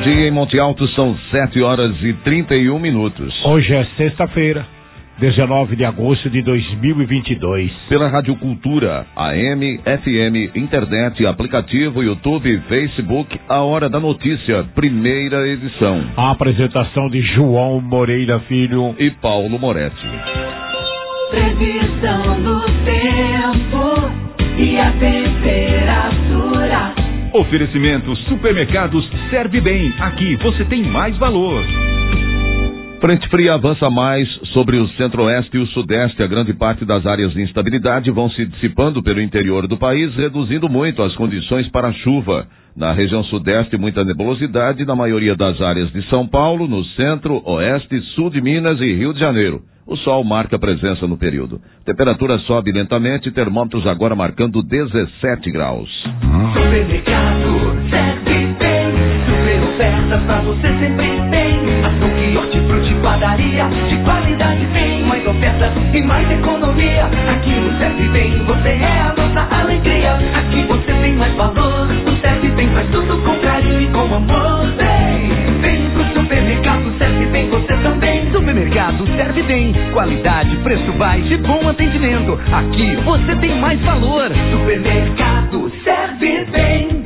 dia em Monte Alto, são 7h31. Hoje é sexta-feira, 19 de agosto de 2022. Pela Rádio Cultura, AM, FM, internet, aplicativo, YouTube, Facebook, a Hora da Notícia, primeira edição. A apresentação de João Moreira Filho e Paulo Moretti. Previsão do tempo e a temperatura. Oferecimento Supermercados Serve Bem. Aqui você tem mais valor. Frente fria avança mais sobre o centro-oeste e o sudeste. A grande parte das áreas de instabilidade vão se dissipando pelo interior do país, reduzindo muito as condições para a chuva. Na região sudeste, muita nebulosidade na maioria das áreas de São Paulo, no centro, oeste, sul de Minas e Rio de Janeiro. O sol marca presença no período. Temperatura sobe lentamente, termômetros agora marcando 17 graus. Supermercado Serve Bem, super ofertas pra você sempre tem. Ação que hortifruti, padaria, de qualidade tem. Mais ofertas e mais economia. Aqui no Serve Bem, você é a nossa alegria. Aqui você tem mais valor. No Serve Bem faz tudo com carinho e com amor. Vem pro supermercado Serve Bem, você também. Supermercado Serve Bem, qualidade, preço baixo e bom atendimento. Aqui você tem mais valor. Supermercado Serve Bem.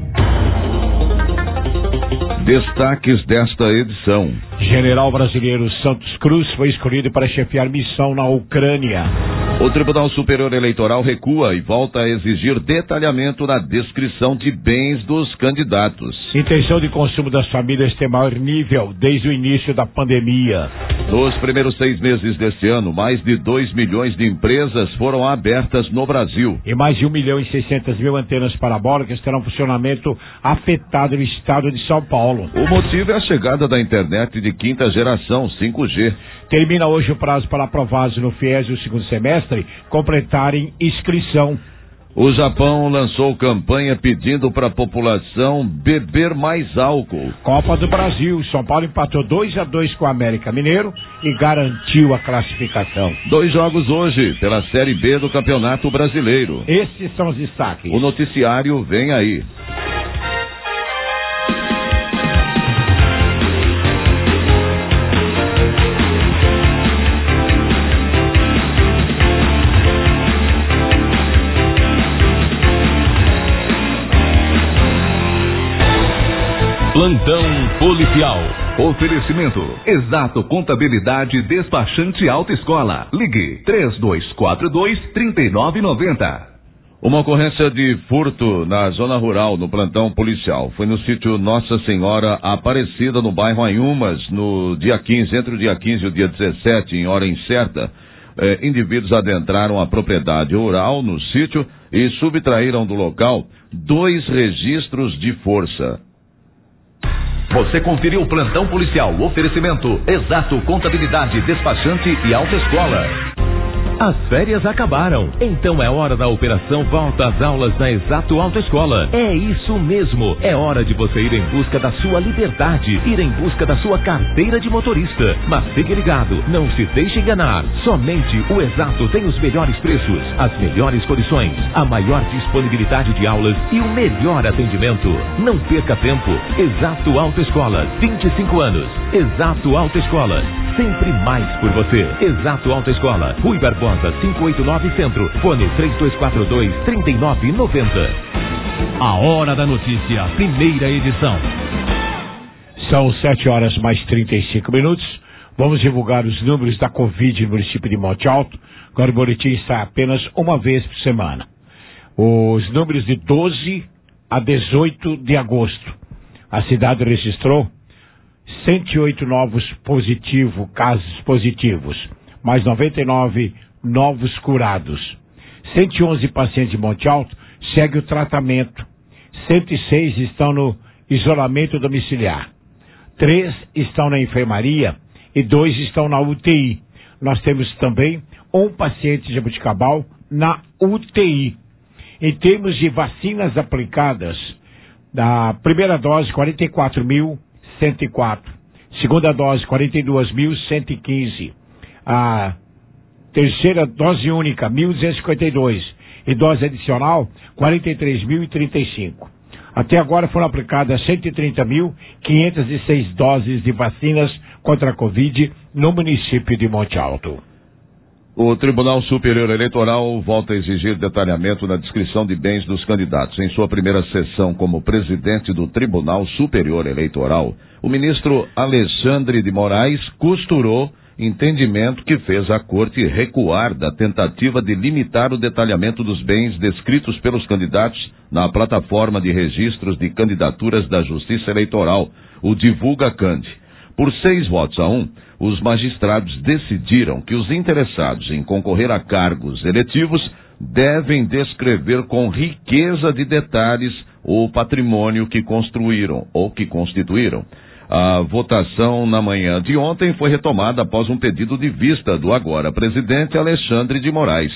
Destaques desta edição. General brasileiro Santos Cruz foi escolhido para chefiar missão na Ucrânia. O Tribunal Superior Eleitoral recua e volta a exigir detalhamento na descrição de bens dos candidatos. Intenção de consumo das famílias tem maior nível desde o início da pandemia. Nos primeiros 6 meses deste ano, mais de 2 milhões de empresas foram abertas no Brasil. E mais de 1.600.000 antenas parabólicas terão funcionamento afetado no estado de São Paulo. O motivo é a chegada da internet de quinta geração, 5G. Termina hoje o prazo para aprovados no FIES do segundo semestre completarem inscrição. O Japão lançou campanha pedindo para a população beber mais álcool. Copa do Brasil, São Paulo empatou 2-2 com o América Mineiro e garantiu a classificação. 2 jogos hoje pela Série B do Campeonato Brasileiro. Esses são os destaques. O noticiário vem aí. Plantão Policial. Oferecimento Exato Contabilidade Despachante Autoescola. Ligue 3242-3990. Uma ocorrência de furto na zona rural, no plantão policial. Foi no sítio Nossa Senhora Aparecida, no bairro Anhumas, no dia 15, entre o dia 15 e o dia 17, em hora incerta. Indivíduos adentraram a propriedade rural no sítio e subtraíram do local 2 registros de força. Você conferiu o Plantão Policial. Oferecimento Exato Contabilidade Despachante e Autoescola. As férias acabaram, então é hora da operação Volta às Aulas na Exato Autoescola. É isso mesmo, é hora de você ir em busca da sua liberdade, ir em busca da sua carteira de motorista. Mas fique ligado, não se deixe enganar, somente o Exato tem os melhores preços, as melhores condições, a maior disponibilidade de aulas e o melhor atendimento. Não perca tempo, Exato Autoescola, 25 anos, Exato Autoescola, sempre mais por você. Exato Autoescola, Rui Barbosa 589 Centro, fone 3242-3990. A Hora da Notícia, primeira edição. São 7h mais 35. Vamos divulgar os números da Covid no município de Monte Alto. Agora o boletim sai apenas uma vez por semana. Os números de 12 a 18 de agosto. A cidade registrou 108 novos casos positivos, mais 99 novos curados. 111 pacientes de Monte Alto seguem o tratamento. 106 estão no isolamento domiciliar. 3 estão na enfermaria e 2 estão na UTI. Nós temos também um paciente de Jaboticabal na UTI. Em termos de vacinas aplicadas, da primeira dose 44.104, segunda dose 42.115, a terceira dose única 1.252 e dose adicional 43.035. Até agora foram aplicadas 130.506 doses de vacinas contra a Covid no município de Monte Alto. O Tribunal Superior Eleitoral volta a exigir detalhamento na descrição de bens dos candidatos. Em sua primeira sessão como presidente do Tribunal Superior Eleitoral, o ministro Alexandre de Moraes costurou entendimento que fez a Corte recuar da tentativa de limitar o detalhamento dos bens descritos pelos candidatos na plataforma de registros de candidaturas da Justiça Eleitoral, o Divulga Cand. Por 6 votos a 1, os magistrados decidiram que os interessados em concorrer a cargos eletivos devem descrever com riqueza de detalhes o patrimônio que construíram ou que constituíram. A votação na manhã de ontem foi retomada após um pedido de vista do agora presidente Alexandre de Moraes.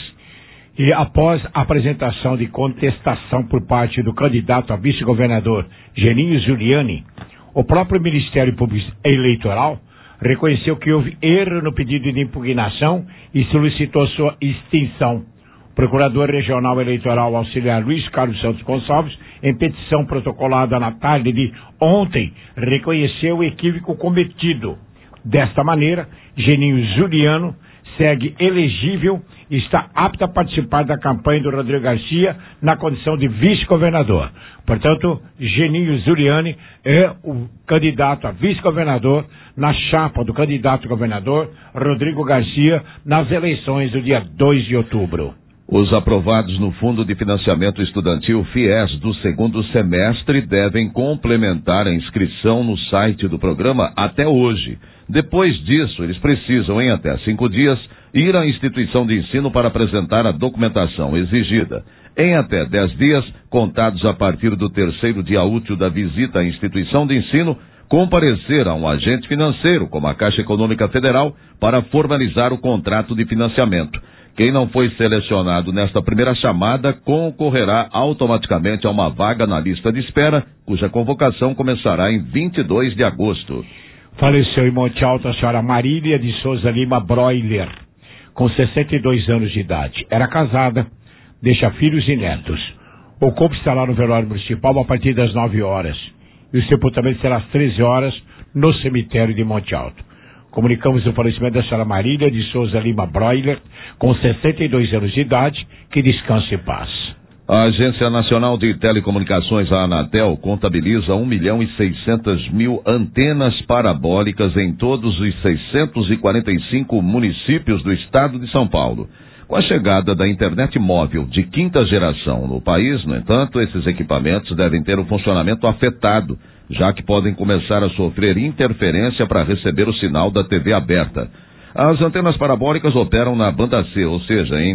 E após a apresentação de contestação por parte do candidato a vice-governador Geninho Giuliani, o próprio Ministério Público Eleitoral reconheceu que houve erro no pedido de impugnação e solicitou sua extinção. O Procurador Regional Eleitoral Auxiliar Luiz Carlos Santos Gonçalves, em petição protocolada na tarde de ontem, reconheceu o equívoco cometido. Desta maneira, Geninho Giuliani segue elegível e está apto a participar da campanha do Rodrigo Garcia na condição de vice-governador. Portanto, Geninho Giuliani é o candidato a vice-governador na chapa do candidato a governador Rodrigo Garcia nas eleições do dia 2 de outubro. Os aprovados no Fundo de Financiamento Estudantil FIES do segundo semestre devem complementar a inscrição no site do programa até hoje. Depois disso, eles precisam, em até 5 dias, ir à instituição de ensino para apresentar a documentação exigida. Em até 10 dias, contados a partir do 3º dia útil da visita à instituição de ensino, comparecer a um agente financeiro, como a Caixa Econômica Federal, para formalizar o contrato de financiamento. Quem não foi selecionado nesta primeira chamada concorrerá automaticamente a uma vaga na lista de espera, cuja convocação começará em 22 de agosto. Faleceu em Monte Alto a senhora Marília de Souza Lima Broiler, com 62 anos de idade. Era casada, deixa filhos e netos. O corpo estará no velório municipal a partir das 9 horas. E o sepultamento será às 13 horas no cemitério de Monte Alto. Comunicamos o falecimento da senhora Marília de Souza Lima Broiler, com 62 anos de idade, que descanse em paz. A Agência Nacional de Telecomunicações, a Anatel, contabiliza 1.600.000 antenas parabólicas em todos os 645 municípios do estado de São Paulo. Com a chegada da internet móvel de 5ª geração no país, no entanto, esses equipamentos devem ter o funcionamento afetado, já que podem começar a sofrer interferência para receber o sinal da TV aberta. As antenas parabólicas operam na banda C, ou seja, em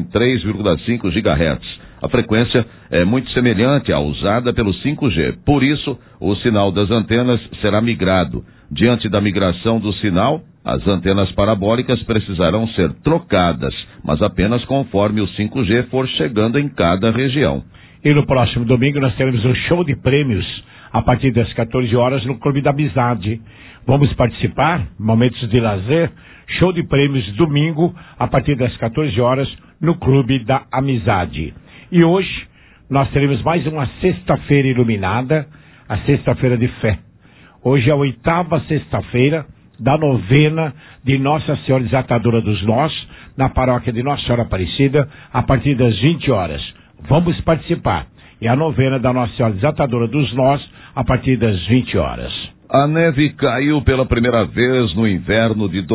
3,5 GHz. A frequência é muito semelhante à usada pelo 5G. Por isso, o sinal das antenas será migrado. Diante da migração do sinal, as antenas parabólicas precisarão ser trocadas, mas apenas conforme o 5G for chegando em cada região. E no próximo domingo nós teremos um show de prêmios a partir das 14 horas no Clube da Amizade. Vamos participar, momentos de lazer, show de prêmios domingo a partir das 14 horas no Clube da Amizade. E hoje nós teremos mais uma sexta-feira iluminada, a sexta-feira de fé. Hoje é a 8ª sexta-feira da novena de Nossa Senhora Desatadora dos Nós, na paróquia de Nossa Senhora Aparecida, a partir das 20 horas. Vamos participar. E a novena da Nossa Senhora Desatadora dos Nós, a partir das 20 horas. A neve caiu pela primeira vez no inverno de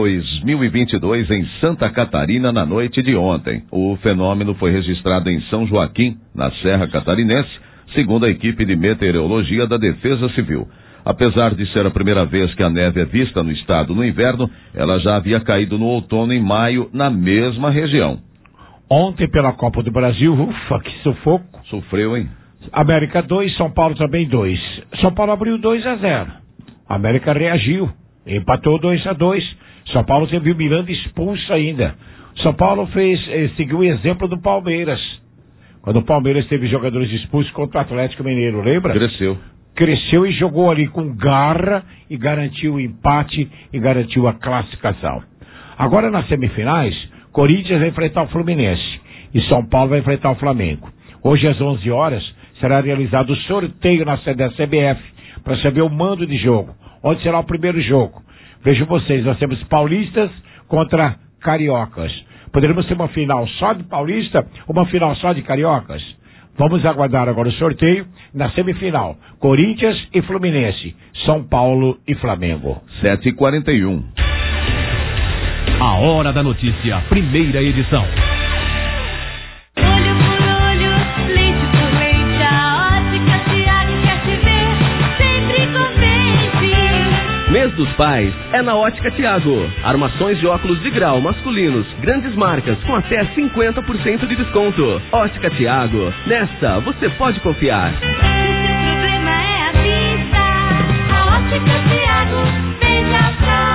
2022 em Santa Catarina na noite de ontem. O fenômeno foi registrado em São Joaquim, na Serra Catarinense, segundo a equipe de meteorologia da Defesa Civil. Apesar de ser a primeira vez que a neve é vista no estado no inverno, ela já havia caído no outono em maio na mesma região. Ontem pela Copa do Brasil, ufa, que sufoco. Sofreu, hein? América 2, São Paulo também 2. São Paulo abriu 2-0. América reagiu, empatou 2-2. São Paulo teve o Miranda expulso ainda. São Paulo seguiu o exemplo do Palmeiras. Quando o Palmeiras teve jogadores expulsos contra o Atlético Mineiro, lembra? Cresceu e jogou ali com garra e garantiu o empate e garantiu a classificação. Agora nas semifinais, Corinthians vai enfrentar o Fluminense e São Paulo vai enfrentar o Flamengo. Hoje às 11 horas será realizado o sorteio na sede da CBF para saber o mando de jogo. Onde será o primeiro jogo? Vejam vocês, nós temos paulistas contra cariocas. Poderemos ter uma final só de paulista, uma final só de cariocas? Vamos aguardar agora o sorteio na semifinal. Corinthians e Fluminense, São Paulo e Flamengo. 7h41. A Hora da Notícia, primeira edição. Olho por olho, leite por leite, a Ótica Tiago quer te ver, sempre contente. Mês dos Pais é na Ótica Tiago. Armações de óculos de grau masculinos, grandes marcas com até 50% de desconto. Ótica Tiago, nesta você pode confiar. Se seu problema é a vista, a Ótica Tiago veja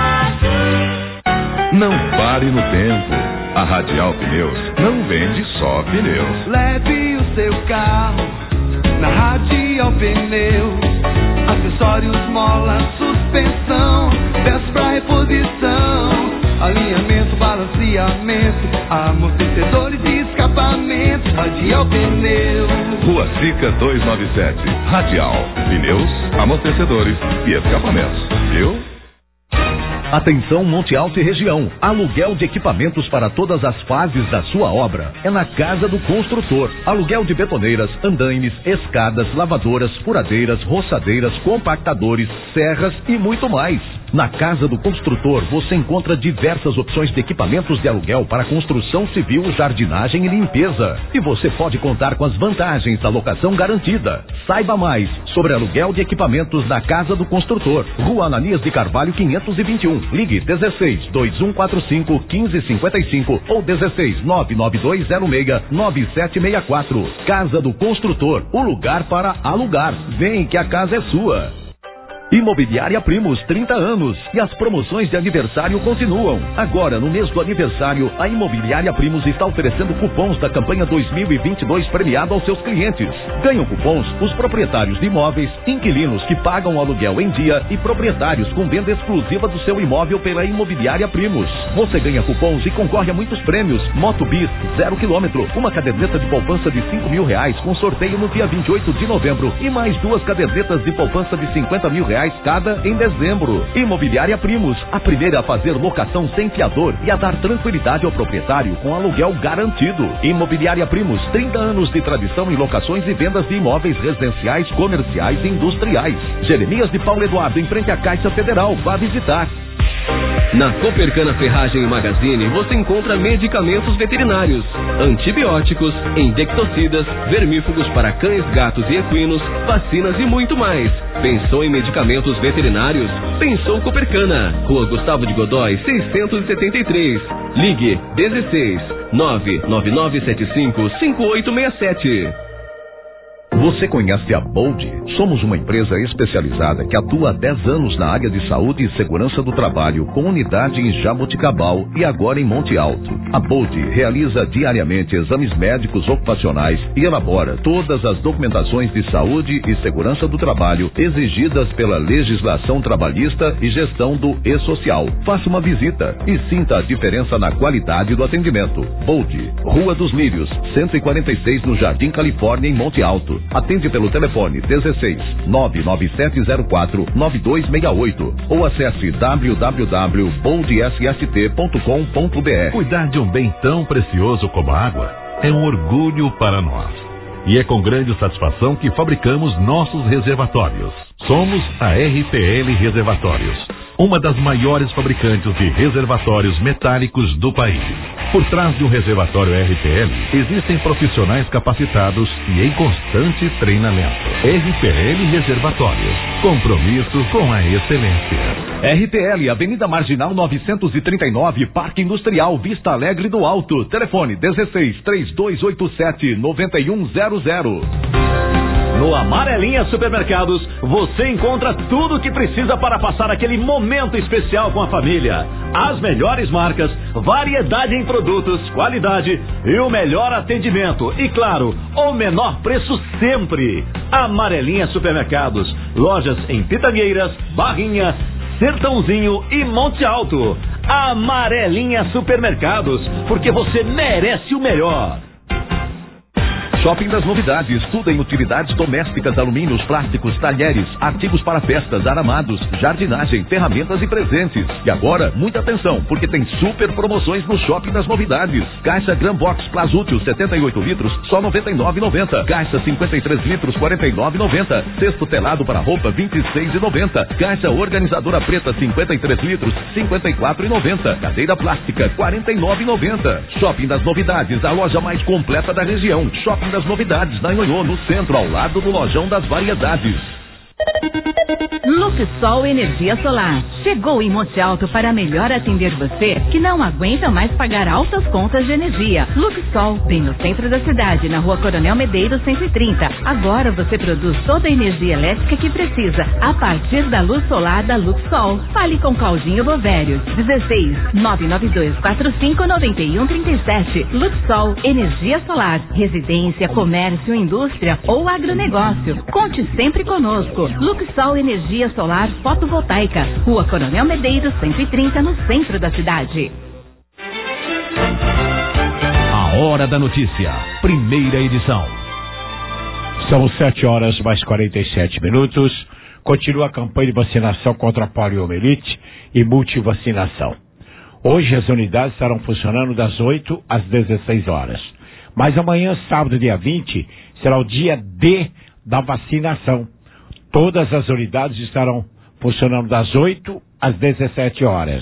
fácil. Não pare no tempo. A Radial Pneus não vende só pneus. Leve o seu carro na Radial Pneus. Acessórios, mola, suspensão, peças pra reposição, alinhamento, balanceamento, amortecedores e escapamento. Radial Pneus. Rua Sica 297. Radial Pneus, amortecedores e escapamentos. Viu? Atenção Monte Alto e região. Aluguel de equipamentos para todas as fases da sua obra. É na Casa do Construtor. Aluguel de betoneiras, andaimes, escadas, lavadoras, furadeiras, roçadeiras, compactadores, serras e muito mais. Na Casa do Construtor você encontra diversas opções de equipamentos de aluguel para construção civil, jardinagem e limpeza. E você pode contar com as vantagens da locação garantida. Saiba mais sobre aluguel de equipamentos na Casa do Construtor. Rua Ananias de Carvalho 521. Ligue 16 2145 1555 ou 16 99206 9764. Casa do Construtor, o lugar para alugar. Vem que a casa é sua. Imobiliária Primos, 30 anos. E as promoções de aniversário continuam. Agora, no mês do aniversário, a Imobiliária Primos está oferecendo cupons da campanha 2022 premiado aos seus clientes. Ganham cupons os proprietários de imóveis, inquilinos que pagam o aluguel em dia e proprietários com venda exclusiva do seu imóvel pela Imobiliária Primos. Você ganha cupons e concorre a muitos prêmios. Moto Bis, 0 km, uma caderneta de poupança de R$5.000 com sorteio no dia 28 de novembro e mais 2 cadernetas de poupança de R$50.000 cada em dezembro. Imobiliária Primos, a primeira a fazer locação sem fiador e a dar tranquilidade ao proprietário com aluguel garantido. Imobiliária Primos, 30 anos de tradição em locações e vendas de imóveis residenciais, comerciais e industriais. Jeremias de Paulo Eduardo, em frente à Caixa Federal. Vá visitar. Na Copercana Ferragem e Magazine você encontra medicamentos veterinários, antibióticos, insecticidas, vermífugos para cães, gatos e equinos, vacinas e muito mais. Pensou em medicamentos veterinários? Pensou Copercana. Rua Gustavo de Godói, 673. Ligue 16 99975 5867. Você conhece a Bold? Somos uma empresa especializada que atua há 10 anos na área de saúde e segurança do trabalho, com unidade em Jaboticabal e agora em Monte Alto. A Bold realiza diariamente exames médicos ocupacionais e elabora todas as documentações de saúde e segurança do trabalho exigidas pela legislação trabalhista e gestão do E-Social. Faça uma visita e sinta a diferença na qualidade do atendimento. Bold, Rua dos Lírios, 146 no Jardim Califórnia, em Monte Alto. Atende pelo telefone 16 99704 9268 ou acesse www.boldsst.com.br. Cuidar de um bem tão precioso como a água é um orgulho para nós. E é com grande satisfação que fabricamos nossos reservatórios. Somos a RPL Reservatórios, uma das maiores fabricantes de reservatórios metálicos do país. Por trás de um reservatório RPL, existem profissionais capacitados e em constante treinamento. RPL Reservatórios, compromisso com a excelência. RPL, Avenida Marginal 939, Parque Industrial, Vista Alegre do Alto. Telefone 16 3287 9100. No Amarelinha Supermercados, você encontra tudo o que precisa para passar aquele momento especial com a família. As melhores marcas, variedade em produtos, qualidade e o melhor atendimento. E claro, o menor preço sempre. Amarelinha Supermercados, lojas em Pitangueiras, Barrinha, Sertãozinho e Monte Alto. Amarelinha Supermercados, porque você merece o melhor. Shopping das Novidades, tudo em utilidades domésticas, alumínios, plásticos, talheres, artigos para festas, aramados, jardinagem, ferramentas e presentes. E agora, muita atenção, porque tem super promoções no Shopping das Novidades. Caixa Gran Box Plasútil 78 litros, só R$ 99,90. Caixa 53 litros, R$ 49,90. Cesto telado para roupa, R$ 26,90. Caixa organizadora preta 53 litros, R$ 54,90. Cadeira plástica, R$ 49,90. Shopping das Novidades, a loja mais completa da região. Shopping das Novidades, na Ionhô, no centro, ao lado do Lojão das Variedades. Luxol Energia Solar. Chegou em Monte Alto para melhor atender você que não aguenta mais pagar altas contas de energia. Luxol, bem no centro da cidade, na Rua Coronel Medeiros 130. Agora você produz toda a energia elétrica que precisa a partir da luz solar da Luxol. Fale com Claudinho Bovério, 16 992 45 91 37. Luxol Energia Solar. Residência, comércio, indústria ou agronegócio. Conte sempre conosco. Luxol Energia Solar Fotovoltaica, Rua Coronel Medeiros 130, no centro da cidade. A Hora da Notícia, primeira edição. São 7 mais 47 minutos. Continua a campanha de vacinação contra a poliomielite e multivacinação. Hoje as unidades estarão funcionando das 8 às 16 horas. Mas amanhã, sábado, dia 20, será o dia D da vacinação. Todas as unidades estarão funcionando das 8 às 17 horas.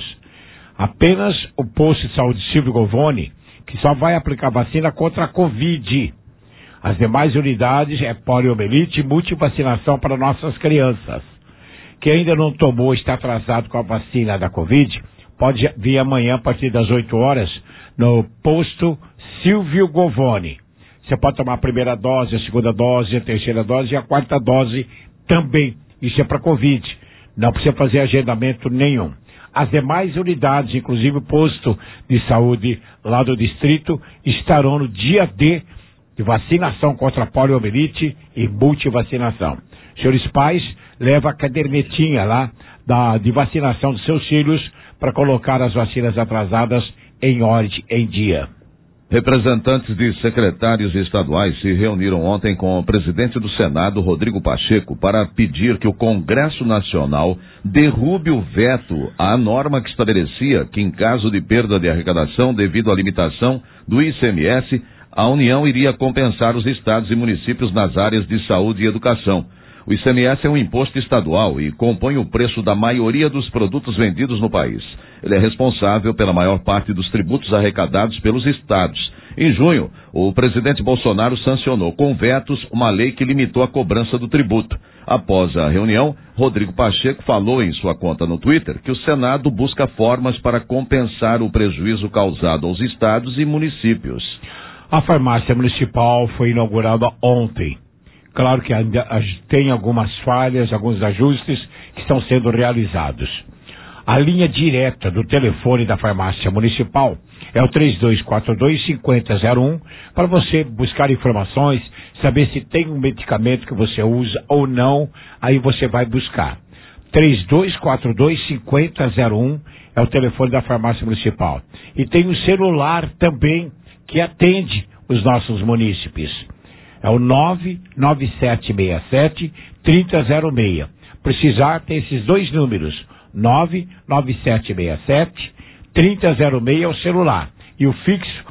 Apenas o posto de saúde Silvio Govoni, que só vai aplicar vacina contra a Covid. As demais unidades é poliomielite e multivacinação para nossas crianças. Quem ainda não tomou, está atrasado com a vacina da Covid, pode vir amanhã a partir das 8 horas no posto Silvio Govoni. Você pode tomar a primeira dose, a segunda dose, a terceira dose e a quarta dose também. Isso é para Covid. Não precisa fazer agendamento nenhum. As demais unidades, inclusive o posto de saúde lá do distrito, estarão no dia D de vacinação contra a poliomielite e multivacinação. Senhores pais, leva a cadernetinha lá de vacinação dos seus filhos para colocar as vacinas atrasadas em ordem, em dia. Representantes de secretários estaduais se reuniram ontem com o presidente do Senado, Rodrigo Pacheco, para pedir que o Congresso Nacional derrube o veto à norma que estabelecia que, em caso de perda de arrecadação devido à limitação do ICMS, a União iria compensar os estados e municípios nas áreas de saúde e educação. O ICMS é um imposto estadual e compõe o preço da maioria dos produtos vendidos no país. Ele é responsável pela maior parte dos tributos arrecadados pelos estados. Em junho, o presidente Bolsonaro sancionou com vetos uma lei que limitou a cobrança do tributo. Após a reunião, Rodrigo Pacheco falou em sua conta no Twitter que o Senado busca formas para compensar o prejuízo causado aos estados e municípios. A farmácia municipal foi inaugurada ontem. Claro que ainda tem algumas falhas, alguns ajustes que estão sendo realizados. A linha direta do telefone da farmácia municipal é o 3242-5001 para você buscar informações, saber se tem um medicamento que você usa ou não, aí você vai buscar. 3242-5001 é o telefone da farmácia municipal. E tem um celular também que atende os nossos munícipes. É o 99767-3006. Precisar ter esses dois números. 99767-3006 é o celular. E o fixo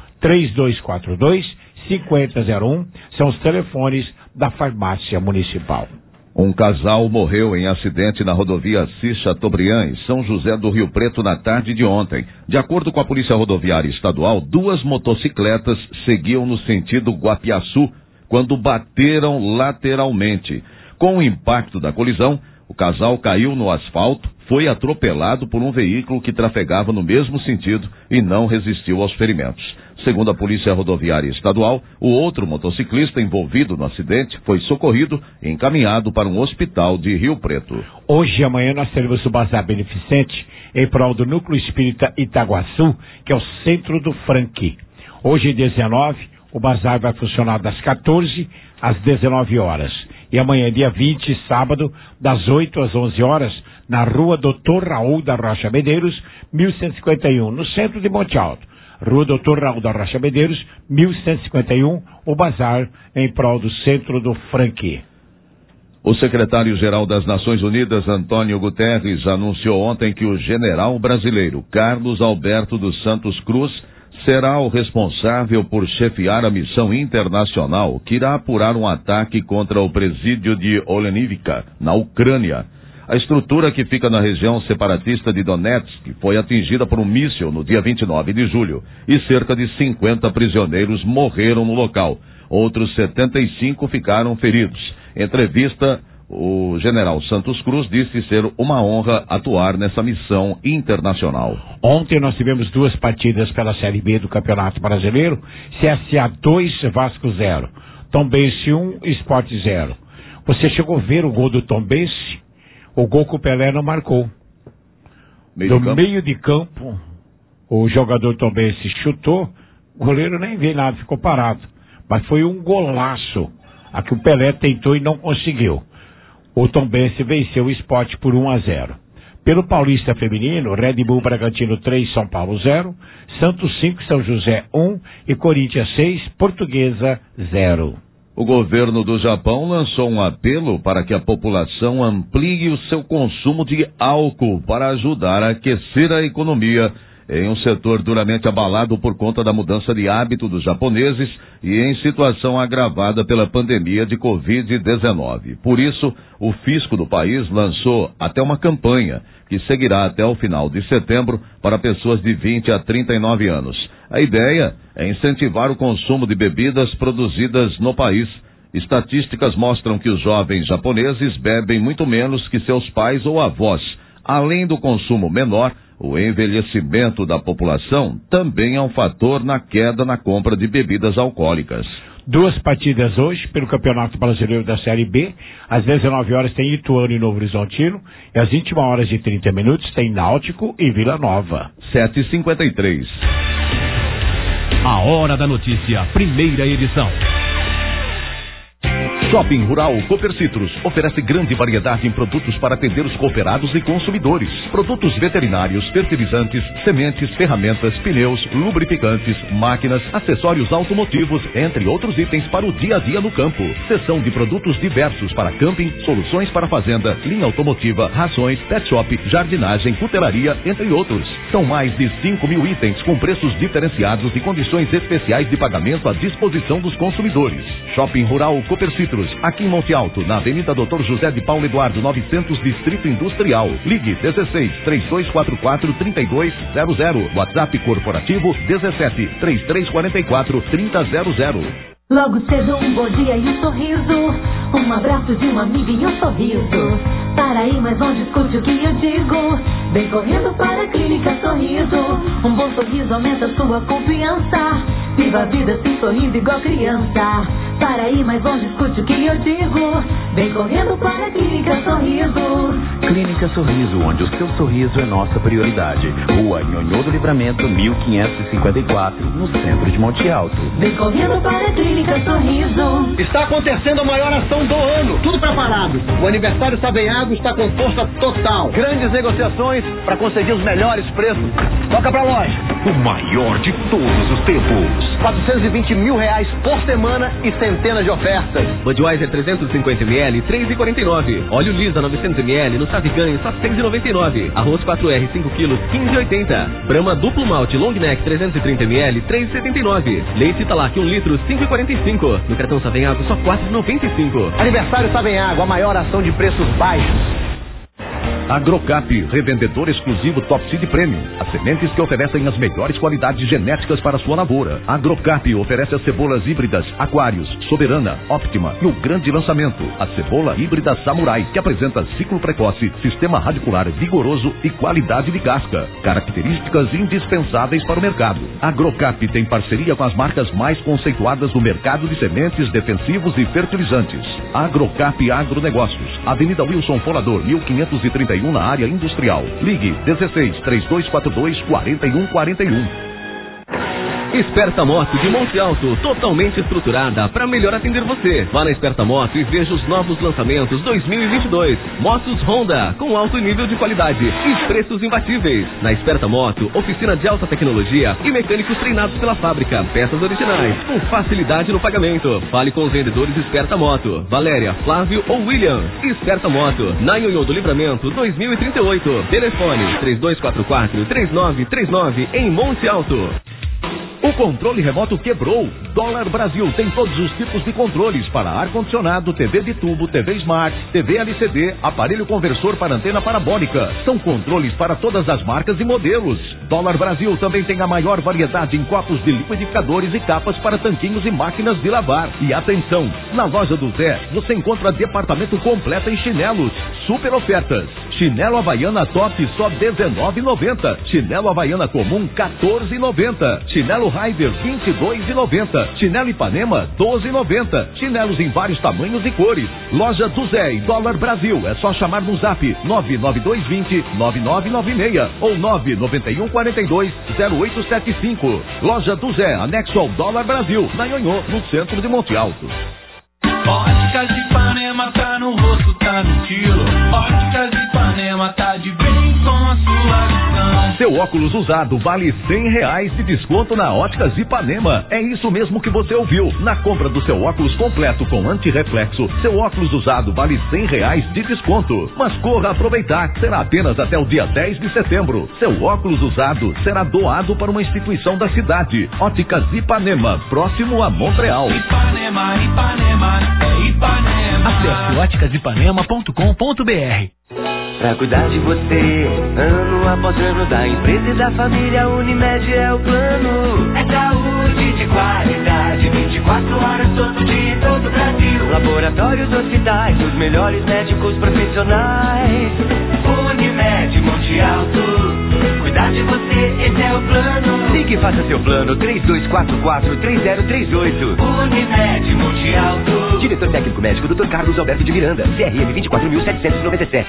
3242-5001 são os telefones da farmácia municipal. Um casal morreu em acidente na rodovia Assis Chateaubriand, em São José do Rio Preto, na tarde de ontem. De acordo com a Polícia Rodoviária Estadual, 2 motocicletas seguiam no sentido Guapiaçu, quando bateram lateralmente. Com o impacto da colisão, o casal caiu no asfalto, foi atropelado por um veículo que trafegava no mesmo sentido e não resistiu aos ferimentos. Segundo a Polícia Rodoviária Estadual, o outro motociclista envolvido no acidente foi socorrido e encaminhado para um hospital de Rio Preto. Hoje e amanhã nós teremos o Bazar Beneficente em prol do Núcleo Espírita Itaguaçu, que é o centro do Franqui. Hoje, 19, o bazar vai funcionar das 14 às 19 horas. E amanhã, dia 20, sábado, das 8 às 11 horas, na rua Dr. Raul da Rocha Medeiros, 1151, no centro de Monte Alto. Rua Doutor Raul da Rocha Medeiros, 1151, o Bazar, em prol do Centro do Franqui. O secretário-geral das Nações Unidas, Antônio Guterres, anunciou ontem que o general brasileiro Carlos Alberto dos Santos Cruz será o responsável por chefiar a missão internacional que irá apurar um ataque contra o presídio de Olenivka, na Ucrânia. A estrutura, que fica na região separatista de Donetsk, foi atingida por um míssil no dia 29 de julho e cerca de 50 prisioneiros morreram no local. Outros 75 ficaram feridos. Em entrevista, o general Santos Cruz disse ser uma honra atuar nessa missão internacional. Ontem nós tivemos 2 partidas pela Série B do Campeonato Brasileiro, CSA 2, Vasco 0, Tombense 1, Sport 0. Você chegou a ver o gol do Tombense? O gol que o Pelé não marcou. Meio de campo, o jogador Tombense chutou, o goleiro nem viu nada, ficou parado. Mas foi um golaço, a que o Pelé tentou e não conseguiu. O Tombense venceu o Sport por 1-0. Pelo Paulista Feminino, Red Bull Bragantino 3, São Paulo 0, Santos 5, São José 1 e Corinthians 6, Portuguesa 0. O governo do Japão lançou um apelo para que a população amplie o seu consumo de álcool para ajudar a aquecer a economia em um setor duramente abalado por conta da mudança de hábito dos japoneses e em situação agravada pela pandemia de Covid-19. Por isso, o fisco do país lançou até uma campanha que seguirá até o final de setembro para pessoas de 20 a 39 anos. A ideia é incentivar o consumo de bebidas produzidas no país. Estatísticas mostram que os jovens japoneses bebem muito menos que seus pais ou avós. Além do consumo menor, o envelhecimento da população também é um fator na queda na compra de bebidas alcoólicas. 2 partidas hoje pelo Campeonato Brasileiro da Série B. Às 19 horas tem Ituano e Novo Horizontino. E às 21 horas e 30 minutos tem Náutico e Vila Nova. 7h53. A Hora da Notícia, primeira edição. Shopping Rural Cooper Citrus oferece grande variedade em produtos para atender os cooperados e consumidores. Produtos veterinários, fertilizantes, sementes, ferramentas, pneus, lubrificantes, máquinas, acessórios automotivos, entre outros itens para o dia a dia no campo. Seção de produtos diversos para camping, soluções para fazenda, linha automotiva, rações, pet shop, jardinagem, cutelaria, entre outros. São mais de 5.000 itens com preços diferenciados e condições especiais de pagamento à disposição dos consumidores. Shopping Rural Cooper Citrus, aqui em Monte Alto, na Avenida Dr. José de Paulo Eduardo 900, Distrito Industrial. Ligue 16-3244-3200. WhatsApp corporativo 17-3344-3000. Logo cedo um bom dia e um sorriso, um abraço de um amigo e um sorriso. Para aí, mas não discute o que eu digo. Vem correndo para a Clínica Sorriso. Um bom sorriso aumenta sua confiança. Viva a vida assim sorrindo igual criança. Para aí, mas não discute o que eu digo. Vem correndo para a Clínica Sorriso. Clínica Sorriso, onde o seu sorriso é nossa prioridade. Rua Nhonhô do Livramento, 1554, no centro de Monte Alto. Vem correndo para a Clínica Sorriso. Está acontecendo a maior ação do ano. Tudo preparado. O aniversário Savenhago está com força total. Grandes negociações para conseguir os melhores preços. Toca pra loja. O maior de todos os tempos. 420 mil reais por semana e centenas de ofertas. Budweiser 350ml, 3,49. Óleo Lisa 900ml no Savigan, só 6,99. Arroz 4R 5 kg, 15,80. Brahma Duplo Malte Long Neck 330ml, 3,79. Leite Italac 1 litro, 5,45. No cartão Savenhago, só 4,95. Aniversário Savenhago, a maior ação de preços baixos. Agrocap, revendedor exclusivo Top Seed Premium. As sementes que oferecem as melhores qualidades genéticas para sua lavoura. Agrocap oferece as cebolas híbridas Aquários, Soberana, Optima e o grande lançamento, a cebola híbrida Samurai, que apresenta ciclo precoce, sistema radicular vigoroso e qualidade de casca. Características indispensáveis para o mercado. Agrocap tem parceria com as marcas mais conceituadas do mercado de sementes, defensivos e fertilizantes. Agrocap Agronegócios, Avenida Wilson Folador, 1531, na área industrial. Ligue 16-3242-4141. Esperta Moto de Monte Alto, totalmente estruturada para melhor atender você. Vá na Esperta Moto e veja os novos lançamentos 2022. Motos Honda, com alto nível de qualidade e preços imbatíveis. Na Esperta Moto, oficina de alta tecnologia e mecânicos treinados pela fábrica. Peças originais, com facilidade no pagamento. Fale com os vendedores Esperta Moto, Valéria, Flávio ou William. Esperta Moto, na Ionhô do Livramento 2038. Telefone 3244-3939 em Monte Alto. O controle remoto quebrou. Dólar Brasil tem todos os tipos de controles para ar-condicionado, TV de tubo, TV Smart, TV LCD, aparelho conversor para antena parabólica. São controles para todas as marcas e modelos. Dólar Brasil também tem a maior variedade em copos de liquidificadores e capas para tanquinhos e máquinas de lavar. E atenção, na loja do Zé você encontra departamento completo em chinelos. Super ofertas. Chinelo Havaiana Top só R$19,90. Chinelo Havaiana Comum R$14,90. Chinelo Raider R$22,90. Chinelo Ipanema R$12,90. Chinelos em vários tamanhos e cores. Loja do Zé e Dólar Brasil. É só chamar no zap 99220-9996 ou 99142-0875. Loja do Zé, anexo ao Dólar Brasil, na Ionhô, no centro de Monte Alto. Óticas de Ipanema tá no rosto, tá no estilo. Óticas de Ipanema tá de bem com a sua visão. Seu óculos usado vale R$100 de desconto na Óticas Ipanema. É isso mesmo que você ouviu. Na compra do seu óculos completo com antirreflexo, seu óculos usado vale R$100 de desconto. Mas corra aproveitar, será apenas até o dia 10 de setembro. Seu óculos usado será doado para uma instituição da cidade. Óticas Ipanema, próximo a Montreal. Ipanema, Ipanema, é Ipanema. Acesse óticasipanema.com.br. Pra cuidar de você, ano após ano, da empresa e da família, Unimed é o plano. É saúde de qualidade, 24 horas todo dia em todo o Brasil. Laboratórios, hospitais, os melhores médicos profissionais. Unimed Monte Alto, cuidar de você, esse é o plano. Ligue e faça seu plano, 3244-3038. Unimed Monte Alto. Diretor técnico médico, Dr. Carlos Alberto de Miranda, CRM 24.797.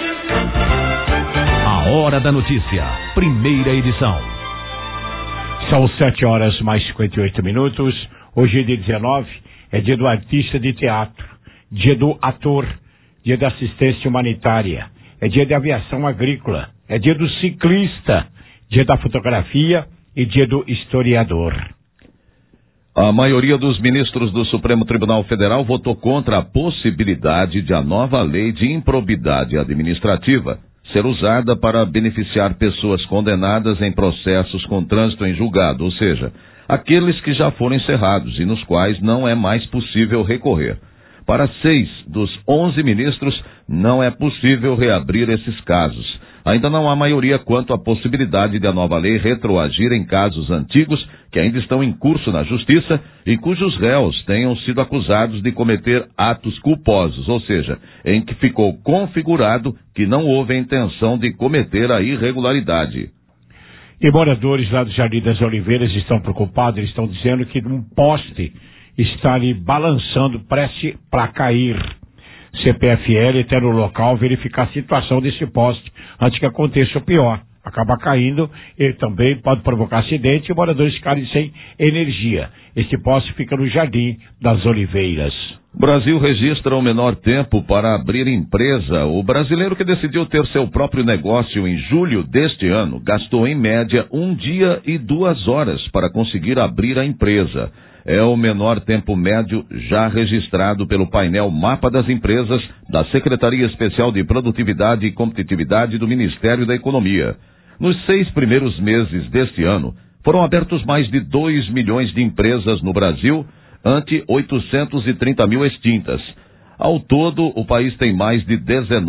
A Hora da Notícia, primeira edição. São 7h mais 58. Hoje é dia 19, é dia do artista de teatro, dia do ator, dia da assistência humanitária, é dia de aviação agrícola, é dia do ciclista, dia da fotografia e dia do historiador. A maioria dos ministros do Supremo Tribunal Federal votou contra a possibilidade de a nova lei de improbidade administrativa ser usada para beneficiar pessoas condenadas em processos com trânsito em julgado, ou seja, aqueles que já foram encerrados e nos quais não é mais possível recorrer. Para 6 dos 11 ministros, não é possível reabrir esses casos. Ainda não há maioria quanto à possibilidade de a nova lei retroagir em casos antigos que ainda estão em curso na Justiça e cujos réus tenham sido acusados de cometer atos culposos, ou seja, em que ficou configurado que não houve a intenção de cometer a irregularidade. E moradores lá do Jardim das Oliveiras estão preocupados, eles estão dizendo que um poste está ali balançando, prestes para cair. CPFL até no local verificar a situação desse poste antes que aconteça o pior. Acaba caindo, ele também pode provocar acidente e moradores ficarem sem energia. Este poste fica no Jardim das Oliveiras. O Brasil registra o menor tempo para abrir empresa. O brasileiro que decidiu ter seu próprio negócio em julho deste ano gastou em média 1 dia e 2 horas para conseguir abrir a empresa. É o menor tempo médio já registrado pelo painel Mapa das Empresas da Secretaria Especial de Produtividade e Competitividade do Ministério da Economia. Nos 6 primeiros meses deste ano, foram abertos mais de 2 milhões de empresas no Brasil, ante 830 mil extintas. Ao todo, o país tem mais de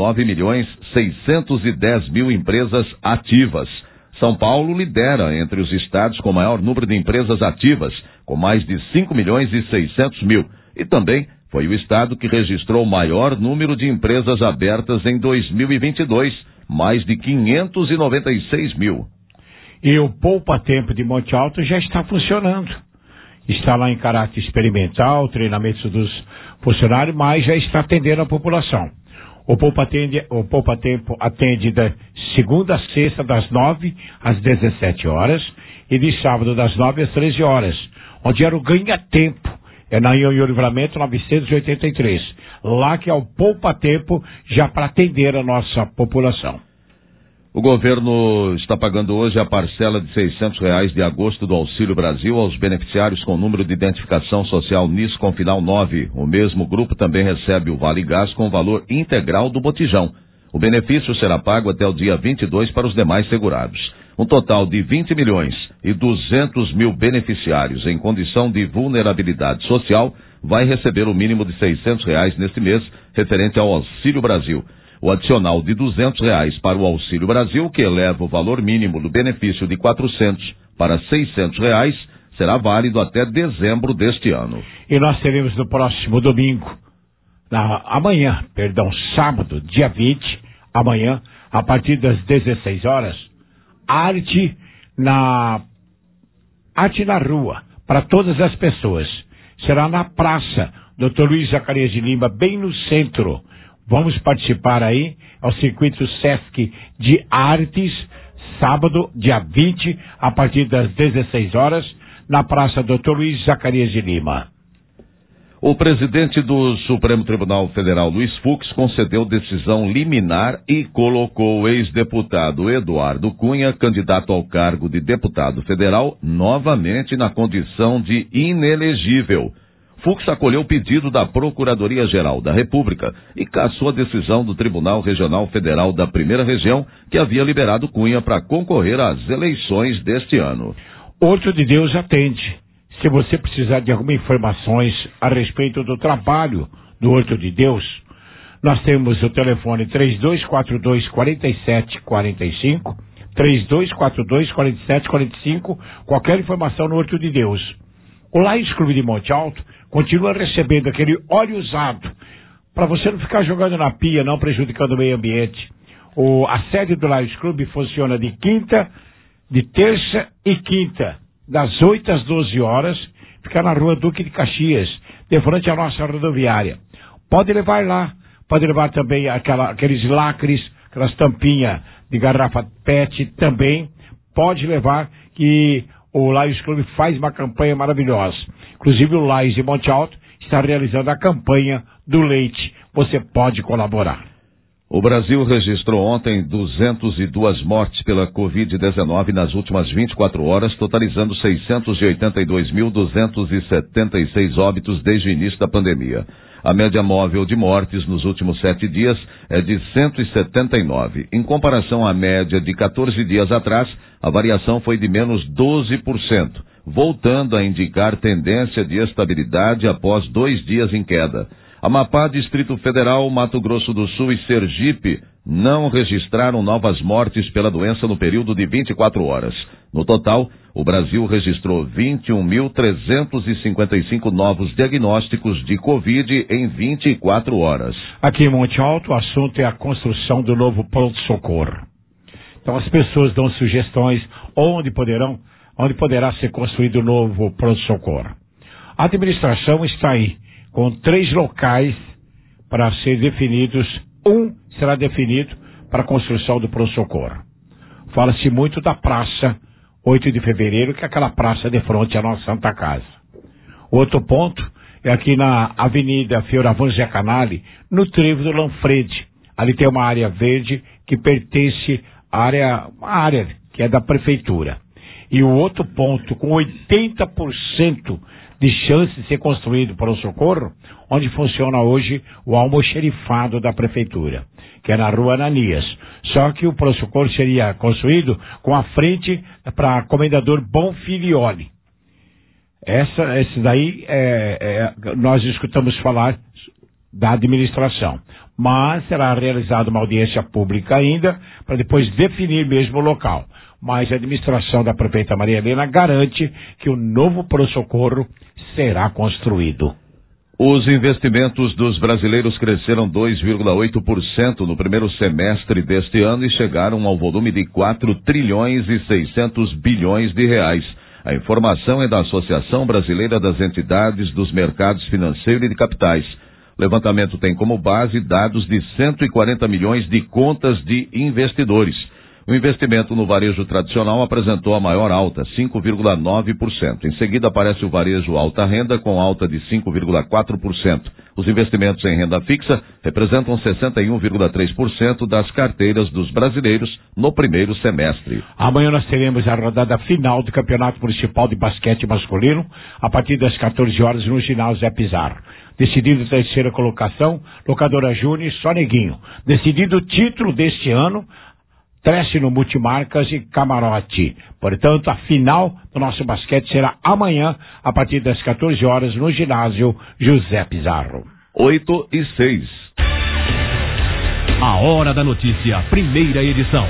19.610.000 empresas ativas. São Paulo lidera entre os estados com maior número de empresas ativas, com mais de 5.600.000. E também foi o estado que registrou o maior número de empresas abertas em 2022, mais de 596.000. E o Poupa Tempo de Monte Alto já está funcionando. Está lá em caráter experimental, treinamento dos funcionários, mas já está atendendo a população. O Poupa Tempo atende da segunda a sexta, das 9 às 17 horas, e de sábado das 9 às 13 horas, onde era o ganha-tempo. É na Nhonhô Livramento 983. Lá que é o poupa-tempo já para atender a nossa população. O governo está pagando hoje a parcela de R$600 de agosto do Auxílio Brasil aos beneficiários com número de identificação social NIS com final 9. O mesmo grupo também recebe o Vale Gás com o valor integral do botijão. O benefício será pago até o dia 22 para os demais segurados. Um total de 20.200.000 beneficiários em condição de vulnerabilidade social vai receber o mínimo de R$600 neste mês, referente ao Auxílio Brasil. O adicional de R$200 para o Auxílio Brasil, que eleva o valor mínimo do benefício de R$400 para R$600, será válido até dezembro deste ano. E nós teremos no próximo sábado, dia 20, amanhã, a partir das 16 horas, arte na rua, para todas as pessoas. Será na praça, Dr. Luiz Zacarias de Lima, bem no centro. Vamos participar aí ao circuito Sesc de Artes, sábado, dia 20, a partir das 16 horas, na Praça Dr. Luiz Zacarias de Lima. O presidente do Supremo Tribunal Federal, Luiz Fux, concedeu decisão liminar e colocou o ex-deputado Eduardo Cunha, candidato ao cargo de deputado federal, novamente na condição de inelegível. Fux acolheu o pedido da Procuradoria-Geral da República e cassou a decisão do Tribunal Regional Federal da Primeira Região, que havia liberado Cunha para concorrer às eleições deste ano. Horto de Deus atende. Se você precisar de algumas informações a respeito do trabalho do Horto de Deus, nós temos o telefone 3242-4745, 3242-4745, qualquer informação no Horto de Deus. O Lions Clube de Monte Alto continua recebendo aquele óleo usado, para você não ficar jogando na pia, não prejudicando o meio ambiente. A sede do Lions Clube funciona de terça e quinta, das 8 às 12 horas, fica na rua Duque de Caxias, de frente à nossa rodoviária. Pode levar lá, pode levar também aqueles lacres, aquelas tampinhas de garrafa PET também, pode levar, que o Lions Clube faz uma campanha maravilhosa. Inclusive o Lions de Monte Alto está realizando a campanha do leite. Você pode colaborar. O Brasil registrou ontem 202 mortes pela Covid-19 nas últimas 24 horas, totalizando 682.276 óbitos desde o início da pandemia. A média móvel de mortes nos últimos 7 dias é de 179. Em comparação à média de 14 dias atrás, a variação foi de menos 12%, voltando a indicar tendência de estabilidade após 2 dias em queda. Amapá, Distrito Federal, Mato Grosso do Sul e Sergipe não registraram novas mortes pela doença no período de 24 horas. No total, o Brasil registrou 21.355 novos diagnósticos de Covid em 24 horas. Aqui em Monte Alto, o assunto é a construção do novo pronto-socorro. Então as pessoas dão sugestões onde poderá ser construído o novo pronto-socorro. A administração está aí com 3 locais para ser definidos. Um será definido para a construção do pronto-socorro. Fala-se muito da Praça 8 de Fevereiro, que é aquela praça de frente à nossa Santa Casa. Outro ponto é aqui na Avenida Fioravan Zé Canale, no trevo do Lanfredi. Ali tem uma área verde que pertence à área que é da Prefeitura. E o outro ponto, com 80% de chance de ser construído para o socorro, onde funciona hoje o almoxerifado da Prefeitura, que é na Rua Ananias. Só que o pronto-socorro seria construído com a frente para Comendador Bonfilioli. Esse daí nós escutamos falar da administração. Mas será realizada uma audiência pública ainda, para depois definir mesmo o local. Mas a administração da prefeita Maria Helena garante que o novo pronto-socorro será construído. Os investimentos dos brasileiros cresceram 2,8% no primeiro semestre deste ano e chegaram ao volume de 4 trilhões e 600 bilhões de reais. A informação é da Associação Brasileira das Entidades dos Mercados Financeiro e de Capitais. O levantamento tem como base dados de 140 milhões de contas de investidores. O investimento no varejo tradicional apresentou a maior alta, 5,9%. Em seguida aparece o varejo alta renda, com alta de 5,4%. Os investimentos em renda fixa representam 61,3% das carteiras dos brasileiros no primeiro semestre. Amanhã nós teremos a rodada final do Campeonato Municipal de Basquete Masculino, a partir das 14 horas no ginásio Zé Pizarro. Decidido a terceira colocação, Locadora Júnior e Soneguinho. Decidido o título deste ano, Trece no Multimarcas e Camarote. Portanto, a final do nosso basquete será amanhã, a partir das 14 horas, no ginásio José Pizarro. 8:06. A Hora da Notícia, primeira edição.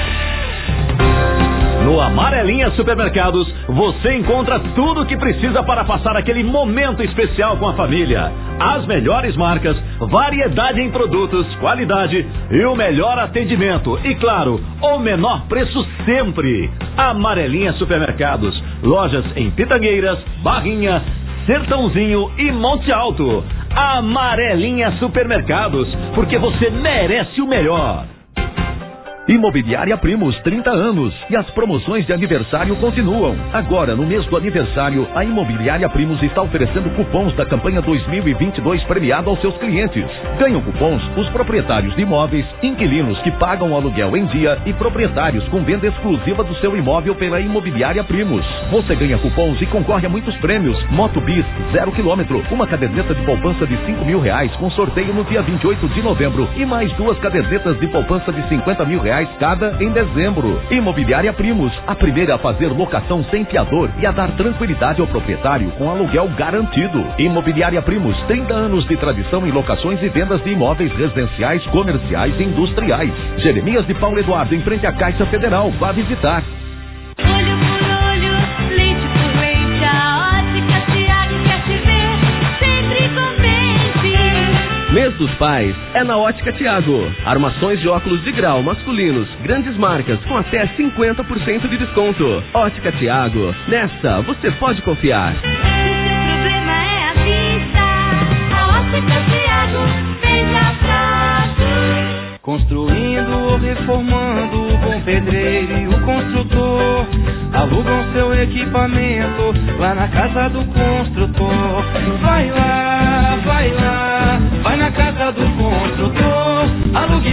No Amarelinha Supermercados, você encontra tudo o que precisa para passar aquele momento especial com a família. As melhores marcas, variedade em produtos, qualidade e o melhor atendimento. E claro, o menor preço sempre. Amarelinha Supermercados, lojas em Pitangueiras, Barrinha, Sertãozinho e Monte Alto. Amarelinha Supermercados, porque você merece o melhor. Imobiliária Primos, 30 anos. E as promoções de aniversário continuam. Agora, no mês do aniversário, a Imobiliária Primos está oferecendo cupons da campanha 2022 premiado aos seus clientes. Ganham cupons os proprietários de imóveis, inquilinos que pagam o aluguel em dia e proprietários com venda exclusiva do seu imóvel pela Imobiliária Primos. Você ganha cupons e concorre a muitos prêmios. Moto Bis, 0 km, uma caderneta de poupança de R$5.000 com sorteio no dia 28 de novembro e mais 2 cadernetas de poupança de R$50.000 cada em dezembro. Imobiliária Primos, a primeira a fazer locação sem fiador e a dar tranquilidade ao proprietário com aluguel garantido. Imobiliária Primos, 30 anos de tradição em locações e vendas de imóveis residenciais, comerciais e industriais. Jeremias de Paulo Eduardo, em frente à Caixa Federal. Vá visitar. Olho por olho, leite por leite, a Ótica Thiago quer te ver sempre contente. Mês dos Pais é na Ótica Thiago. Armações de óculos de grau masculinos, grandes marcas com até 50% de desconto. Ótica Thiago, nessa você pode confiar. Se o problema é a vista, a Ótica Thiago vem já pra Construindo ou reformando, o bom pedreiro e o construtor alugam seu equipamento lá na casa do construtor. Vai lá, vai na casa do construtor. Alugue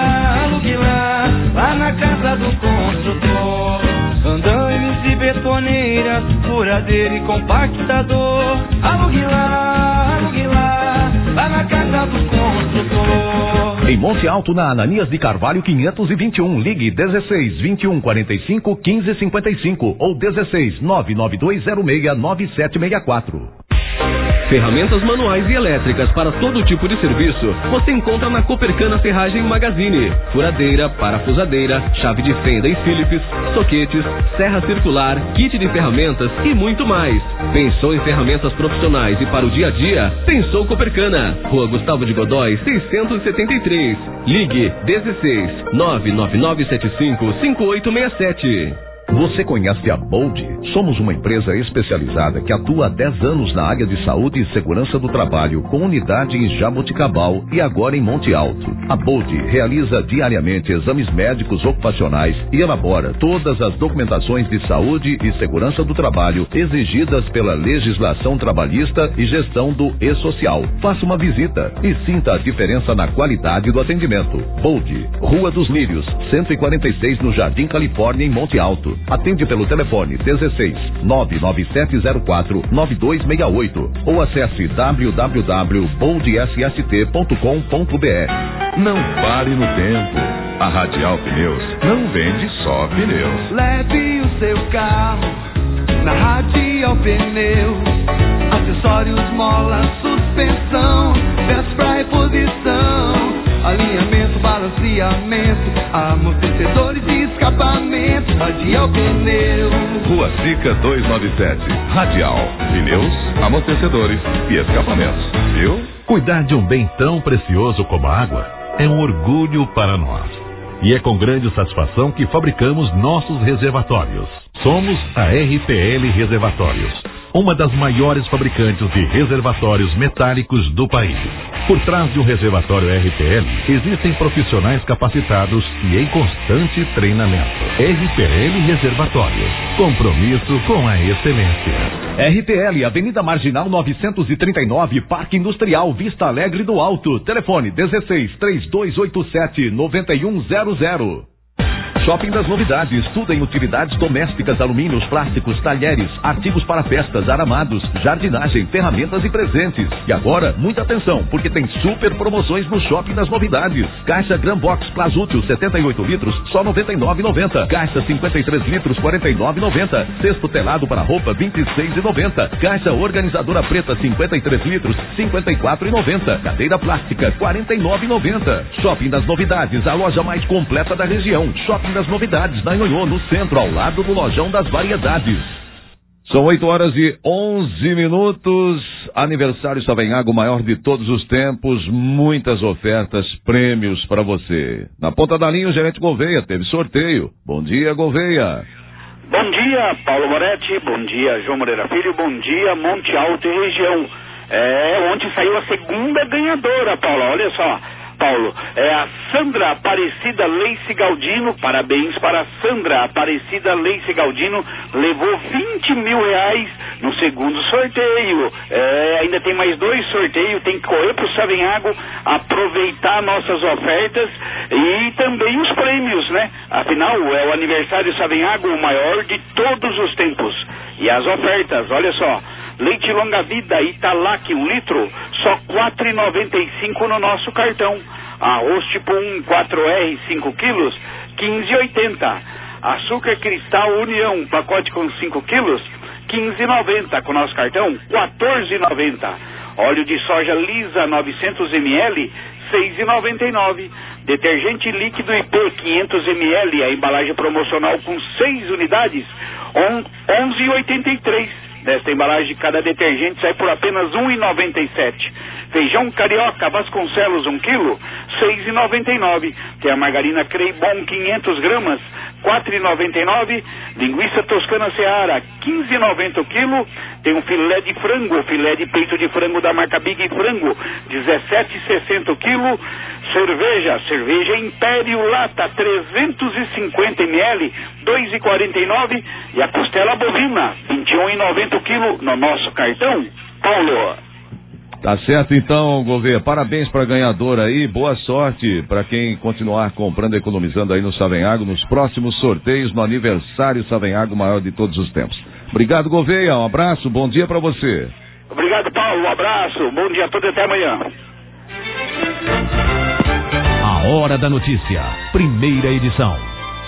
lá, lá na casa do construtor. Andames e betoneiras, furadeira e compactador. Alugue lá, lá na casa do construtor. Em Monte Alto, na Ananias de Carvalho 521, ligue 16 21 45 15 55 ou 16 99206 9764. Ferramentas manuais e elétricas para todo tipo de serviço você encontra na Copercana Ferragem Magazine. Furadeira, parafusadeira, chave de fenda e Phillips, soquetes, serra circular, kit de ferramentas e muito mais. Pensou em ferramentas profissionais e para o dia a dia? Pensou Copercana. Rua Gustavo de Godói, 673. Ligue 16 99975 5867. Você conhece a Bold? Somos uma empresa especializada que atua há 10 anos na área de saúde e segurança do trabalho, com unidade em Jaboticabal e agora em Monte Alto. A Bold realiza diariamente exames médicos ocupacionais e elabora todas as documentações de saúde e segurança do trabalho exigidas pela legislação trabalhista e gestão do E-Social. Faça uma visita e sinta a diferença na qualidade do atendimento. Bold, Rua dos Lírios, 146 no Jardim Califórnia, em Monte Alto. Atende pelo telefone 16 99704 9268 ou acesse www.boldsst.com.br. Não pare no tempo. A Radial Pneus não vende só pneus. Leve o seu carro na Radial Pneus. Acessórios, mola, suspensão, peças pra reposição, alinhamento, balanceamento, amortecedores e escapamento. Radial Pneus. Rua Sica 297. Radial Pneus, amortecedores e escapamentos. Viu? Cuidar de um bem tão precioso como a água é um orgulho para nós. E é com grande satisfação que fabricamos nossos reservatórios. Somos a RPL Reservatórios, uma das maiores fabricantes de reservatórios metálicos do país. Por trás de um reservatório RPL, existem profissionais capacitados e em constante treinamento. RPL Reservatórios. Compromisso com a excelência. RPL, Avenida Marginal 939, Parque Industrial, Vista Alegre do Alto. Telefone 16-3287-9100. Shopping das Novidades, tudo em utilidades domésticas, alumínios, plásticos, talheres, artigos para festas, aramados, jardinagem, ferramentas e presentes. E agora, muita atenção, porque tem super promoções no Shopping das Novidades. Caixa Gran Box Plasútil 78 litros, só R$ 99,90. Caixa 53 litros, R$ 49,90. Cesto telado para roupa, R$ 26,90. Caixa organizadora preta 53 litros, R$ 54,90. Cadeira plástica, R$ 49,90. Shopping das Novidades, a loja mais completa da região. Shopping das Novidades, na Nhonhô, no centro, ao lado do Lojão das Variedades. São 8h11. Aniversário Savenhago, maior de todos os tempos. Muitas ofertas, prêmios para você. Na ponta da linha, o gerente Gouveia teve sorteio. Bom dia, Gouveia. Bom dia, Paulo Moretti. Bom dia, João Moreira Filho. Bom dia, Monte Alto e região. Ontem saiu a segunda ganhadora, Paulo. Olha só. Paulo, é a Sandra Aparecida Leice Galdino. Parabéns para a Sandra Aparecida Leice Galdino, levou R$20 mil no segundo sorteio. Ainda tem mais 2 sorteios, tem que correr pro Savenhago, aproveitar nossas ofertas e também os prêmios, né? Afinal, é o aniversário Savenhago, o maior de todos os tempos. E as ofertas, olha só. Leite longa vida Italac 1 litro, só R$ 4,95 no nosso cartão. Arroz tipo 1 4R 5 quilos, R$ 15,80. Açúcar Cristal União, pacote com 5 quilos, R$ 15,90 com nosso cartão, R$ 14,90. Óleo de soja lisa 900 ml, R$ 6,99. Detergente líquido IP 500 ml, a embalagem promocional com 6 unidades, R$ 11,83. Desta embalagem, cada detergente sai por apenas R$ 1,97. Feijão carioca Vasconcelos 1 quilo, R$ 6,99. Tem a margarina Creibon 500 gramas, R$ 4,99. Linguiça toscana Seara, R$ 15,90 o quilo. Tem um filé de frango, filé de peito de frango da marca Big Frango, R$ 17,60 o quilo. Cerveja Império Lata 350 ml, R$ 2,49. E a costela bovina, R$ 21,90 o quilo no nosso cartão, Paulo. Tá certo então, Gouveia. Parabéns para a ganhadora aí. Boa sorte para quem continuar comprando e economizando aí no Savenhago nos próximos sorteios no aniversário Savenhago maior de todos os tempos. Obrigado, Gouveia. Um abraço. Bom dia para você. Obrigado, Paulo. Um abraço. Bom dia a todos e até amanhã. A Hora da Notícia, primeira edição.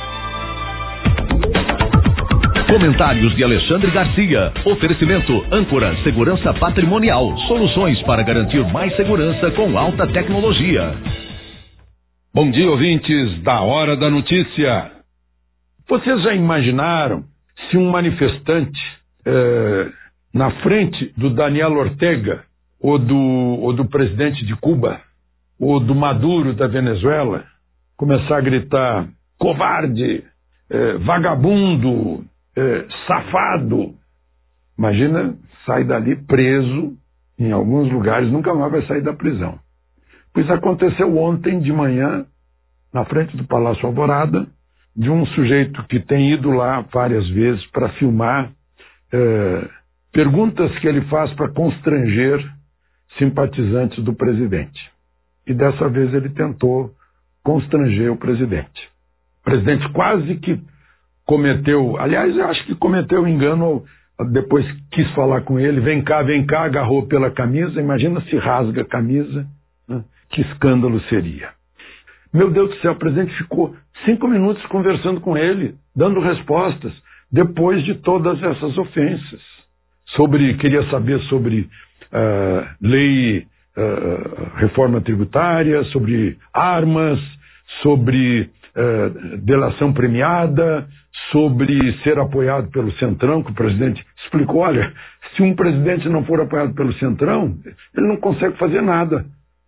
Comentários de Alexandre Garcia. Oferecimento Âncora Segurança Patrimonial. Soluções para garantir mais segurança com alta tecnologia. Bom dia, ouvintes da Hora da Notícia. Vocês já imaginaram se um manifestante na frente do Daniel Ortega ou do presidente de Cuba ou do Maduro da Venezuela começar a gritar covarde, vagabundo, safado? Imagina, sai dali preso, em alguns lugares nunca mais vai sair da prisão. Pois aconteceu ontem de manhã, na frente do Palácio Alvorada, de um sujeito que tem ido lá várias vezes para filmar perguntas que ele faz para constranger simpatizantes do presidente. E dessa vez ele tentou constranger o presidente. O presidente quase que cometeu, aliás, eu acho que cometeu engano, depois quis falar com ele, vem cá, agarrou pela camisa, imagina se rasga a camisa, né? Que escândalo seria. Meu Deus do céu, o presidente ficou 5 minutos conversando com ele, dando respostas, depois de todas essas ofensas. Queria saber sobre lei, reforma tributária, sobre armas, sobre delação premiada, sobre ser apoiado pelo Centrão, que o presidente explicou, olha, se um presidente não for apoiado pelo Centrão, ele não consegue fazer nada,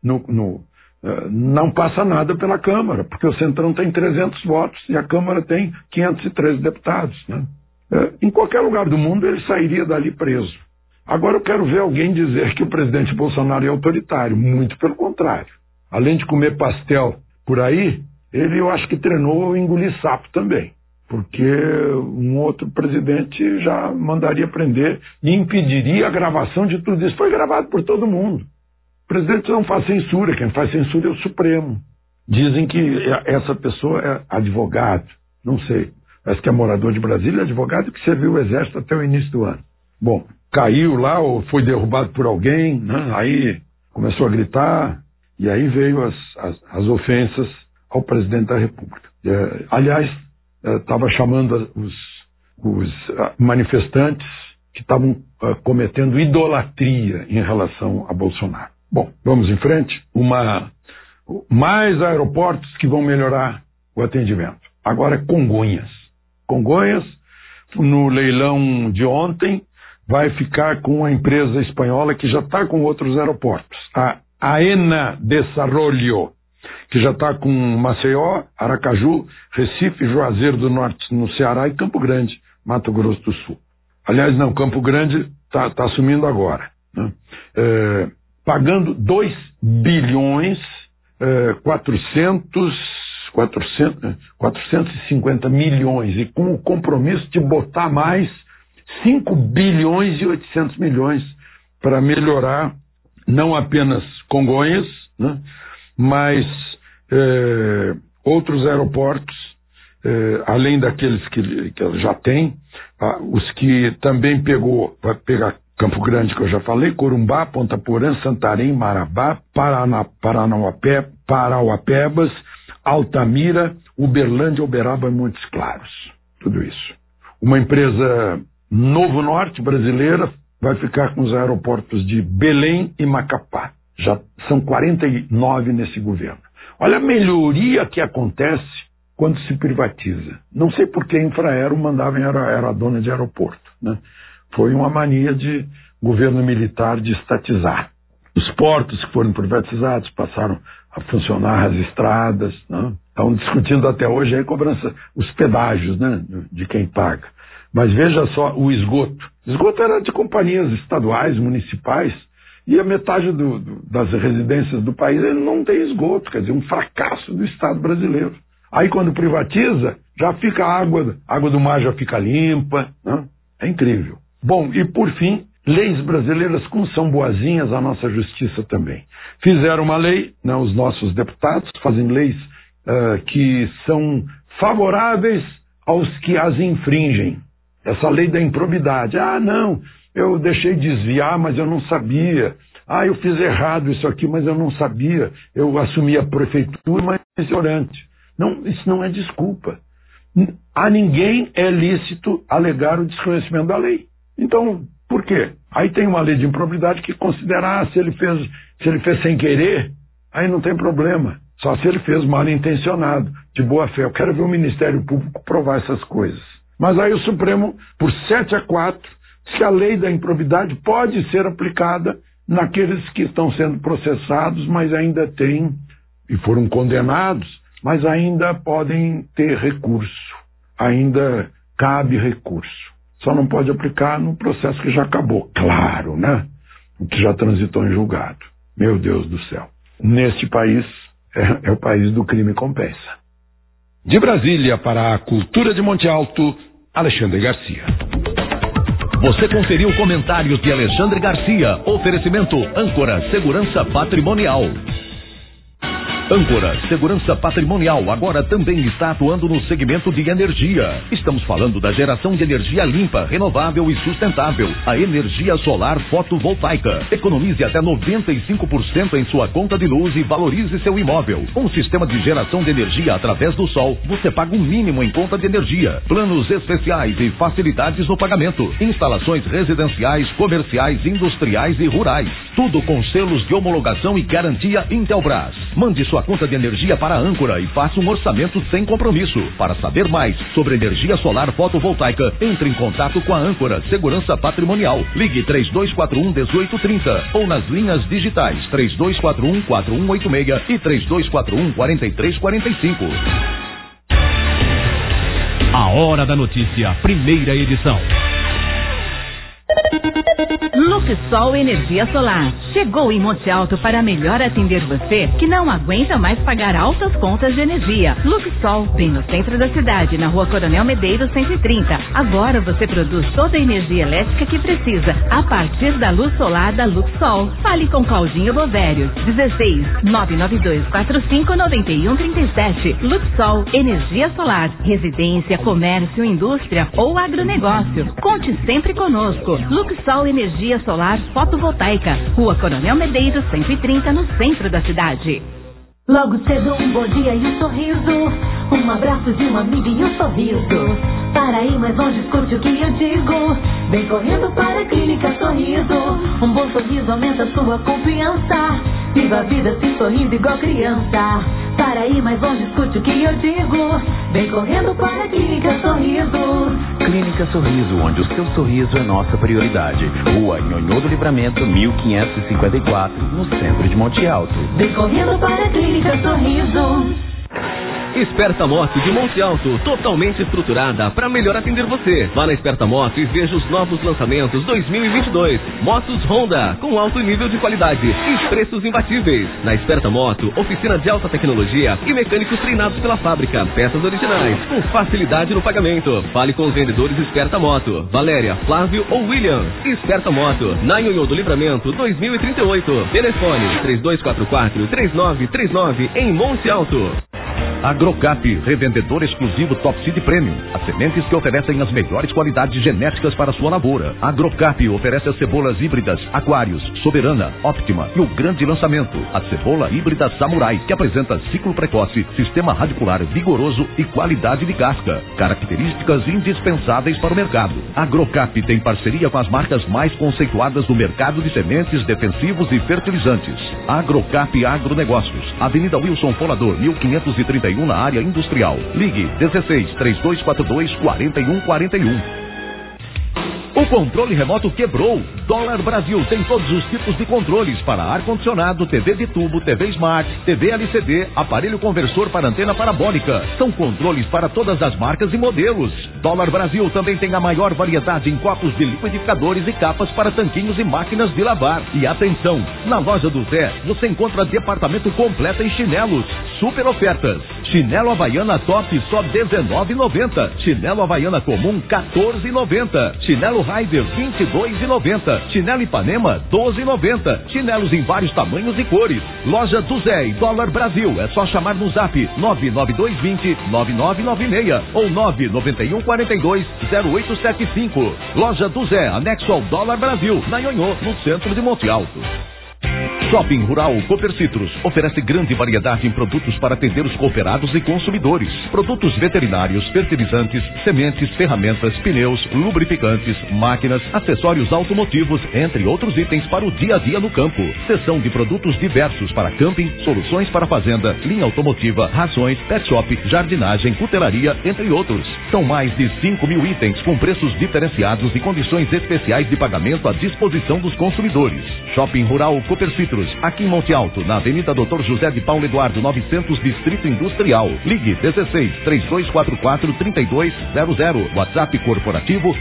não passa nada pela Câmara, porque o Centrão tem 300 votos e a Câmara tem 513 deputados, né? Em qualquer lugar do mundo ele sairia dali preso. Agora eu quero ver alguém dizer que o presidente Bolsonaro é autoritário. Muito pelo contrário. Além de comer pastel por aí, ele eu acho que treinou engolir sapo também. Porque um outro presidente já mandaria prender e impediria a gravação de tudo isso. Foi gravado por todo mundo. O presidente não faz censura, quem faz censura é o Supremo. Dizem que essa pessoa é advogado, não sei. Parece que é morador de Brasília, advogado que serviu o exército até o início do ano. Bom, caiu lá ou foi derrubado por alguém, né? Aí começou a gritar e aí veio as ofensas ao presidente da República. Aliás, estava chamando os manifestantes que estavam cometendo idolatria em relação a Bolsonaro. Bom, vamos em frente. Mais aeroportos que vão melhorar o atendimento. Agora é Congonhas. Congonhas, no leilão de ontem, vai ficar com uma empresa espanhola que já está com outros aeroportos. A Aena Desarrollo, que já está com Maceió, Aracaju, Recife, Juazeiro do Norte, no Ceará e Campo Grande, Mato Grosso do Sul. Aliás, não, Campo Grande está assumindo agora, né? Pagando 2 bilhões 450 milhões e com o compromisso de botar mais 5 bilhões e 800 milhões para melhorar não apenas Congonhas, né, mas outros aeroportos, além daqueles que ela já tem, os que também vai pegar Campo Grande, que eu já falei, Corumbá, Ponta Porã, Santarém, Marabá, Parauapebas, Altamira, Uberlândia, Uberaba e Montes Claros. Tudo isso. Uma empresa Novo Norte brasileira vai ficar com os aeroportos de Belém e Macapá. Já são 49 nesse governo. Olha a melhoria que acontece quando se privatiza. Não sei por que a Infraero era a dona de aeroporto, né? Foi uma mania de governo militar de estatizar. Os portos que foram privatizados passaram a funcionar as estradas, né? Estão discutindo até hoje a cobrança, os pedágios, né, de quem paga. Mas veja só o esgoto. O esgoto era de companhias estaduais, municipais, e a metade das residências do país ele não tem esgoto, quer dizer, um fracasso do Estado brasileiro. Aí quando privatiza, já fica a água do mar já fica limpa, né? É incrível. Bom, e por fim, leis brasileiras como são boazinhas, a nossa justiça também. Fizeram uma lei, né, os nossos deputados fazem leis que são favoráveis aos que as infringem. Essa lei da improbidade. Ah, não, eu deixei desviar, mas eu não sabia. Ah, eu fiz errado isso aqui, mas eu não sabia. Eu assumi a prefeitura, mas ignorante. Não, isso não é desculpa. A ninguém é lícito alegar o desconhecimento da lei. Então, por quê? Aí tem uma lei de improbidade que considera, se ele fez sem querer, aí não tem problema. Só se ele fez mal intencionado, de boa fé. Eu quero ver o Ministério Público provar essas coisas. Mas aí o Supremo, por 7-4, diz que a lei da improbidade pode ser aplicada naqueles que estão sendo processados, mas ainda têm, e foram condenados, mas ainda podem ter recurso. Ainda cabe recurso. Só não pode aplicar no processo que já acabou. Claro, né? O que já transitou em julgado. Meu Deus do céu. Neste país, é o país do crime compensa. De Brasília para a Cultura de Monte Alto, Alexandre Garcia. Você conferiu comentários de Alexandre Garcia. Oferecimento Âncora Segurança Patrimonial. Âncora Segurança Patrimonial agora também está atuando no segmento de energia. Estamos falando da geração de energia limpa, renovável e sustentável. A energia solar fotovoltaica. Economize até 95% em sua conta de luz e valorize seu imóvel. Um sistema de geração de energia através do sol. Você paga o mínimo em conta de energia. Planos especiais e facilidades no pagamento. Instalações residenciais, comerciais, industriais e rurais. Tudo com selos de homologação e garantia Intelbras. Mande sua conta de energia para a Âncora e faça um orçamento sem compromisso. Para saber mais sobre energia solar fotovoltaica, entre em contato com a Âncora Segurança Patrimonial. Ligue 3241-1830 ou nas linhas digitais 3241-4186 e 3241-4345. A Hora da Notícia, primeira edição. Luxol Energia Solar. Chegou em Monte Alto para melhor atender você que não aguenta mais pagar altas contas de energia. Luxol, bem no centro da cidade, na Rua Coronel Medeiros 130. Agora você produz toda a energia elétrica que precisa a partir da luz solar da Luxol. Fale com Claudinho Bovério. 16-99245-9137. Luxol Energia Solar. Residência, comércio, indústria ou agronegócio. Conte sempre conosco. Luxol Energia Solar Fotovoltaica. Rua Coronel Medeiros 130, no centro da cidade. Logo cedo um bom dia e um sorriso, um abraço de uma amiga e um sorriso. Para ir mais longe, escute o que eu digo. Vem correndo para a Clínica Sorriso. Um bom sorriso aumenta sua confiança. Viva a vida se sorrindo igual criança. Para ir mais longe, escute o que eu digo. Vem correndo para a Clínica Sorriso. Clínica Sorriso, onde o seu sorriso é nossa prioridade. Rua Nhonhô do Livramento, 1554, no centro de Monte Alto. Vem correndo para a Clínica Sorriso. Esperta Moto de Monte Alto, totalmente estruturada para melhor atender você. Vá na Esperta Moto e veja os novos lançamentos 2022. Motos Honda, com alto nível de qualidade e preços imbatíveis. Na Esperta Moto, oficina de alta tecnologia e mecânicos treinados pela fábrica. Peças originais, com facilidade no pagamento. Fale com os vendedores Esperta Moto, Valéria, Flávio ou William. Esperta Moto, na Nhonhô do Livramento 2038. Telefone 3244-3939 em Monte Alto. Agrocap, revendedor exclusivo Top Seed Premium. As sementes que oferecem as melhores qualidades genéticas para sua lavoura. Agrocap oferece as cebolas híbridas Aquários, Soberana, Optima e o grande lançamento, a cebola híbrida Samurai, que apresenta ciclo precoce, sistema radicular vigoroso e qualidade de casca. Características indispensáveis para o mercado. Agrocap tem parceria com as marcas mais conceituadas do mercado de sementes, defensivos e fertilizantes. Agrocap Agronegócios, Avenida Wilson Folador, 1531, na área industrial. Ligue 16-3242-4141. O controle remoto quebrou. Dólar Brasil tem todos os tipos de controles para ar-condicionado, TV de tubo, TV Smart, TV LCD, aparelho conversor para antena parabólica. São controles para todas as marcas e modelos. Dólar Brasil também tem a maior variedade em copos de liquidificadores e capas para tanquinhos e máquinas de lavar. E atenção, na loja do Zé você encontra departamento completo em chinelos. Super ofertas. Chinelo Havaiana Top só R$19,90. Chinelo Havaiana Comum R$14,90. Chinelo Rider R$22,90. Chinelo Ipanema R$12,90. Chinelos em vários tamanhos e cores. Loja do Zé e Dólar Brasil. É só chamar no zap 99220-9996 ou 99142-0875. Loja do Zé, anexo ao Dólar Brasil, na Nhonhô, no centro de Monte Alto. Shopping Rural Cooper Citrus oferece grande variedade em produtos para atender os cooperados e consumidores. Produtos veterinários, fertilizantes, sementes, ferramentas, pneus, lubrificantes, máquinas, acessórios automotivos, entre outros itens para o dia a dia no campo. Seção de produtos diversos para camping, soluções para fazenda, linha automotiva, rações, pet shop, jardinagem, cutelaria, entre outros. São mais de 5.000 itens com preços diferenciados e condições especiais de pagamento à disposição dos consumidores. Shopping Rural Cooper Citrus, aqui em Monte Alto, na Avenida Dr. José de Paulo Eduardo, 900, Distrito Industrial. Ligue 16-3244-3200. WhatsApp corporativo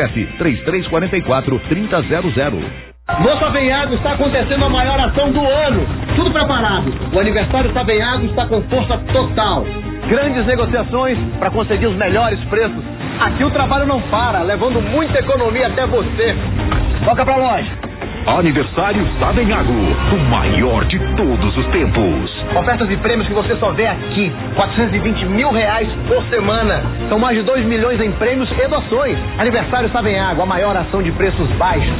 17-3344-3000. No Savenhago está acontecendo a maior ação do ano. Tudo preparado. O aniversário Savenhago está com força total. Grandes negociações para conseguir os melhores preços. Aqui o trabalho não para, levando muita economia até você. Toca pra loja. Aniversário Savenhago, o maior de todos os tempos. Ofertas e prêmios que você só vê aqui. R$420 mil por semana. São mais de 2 milhões em prêmios e doações. Aniversário Savenhago, a maior ação de preços baixos.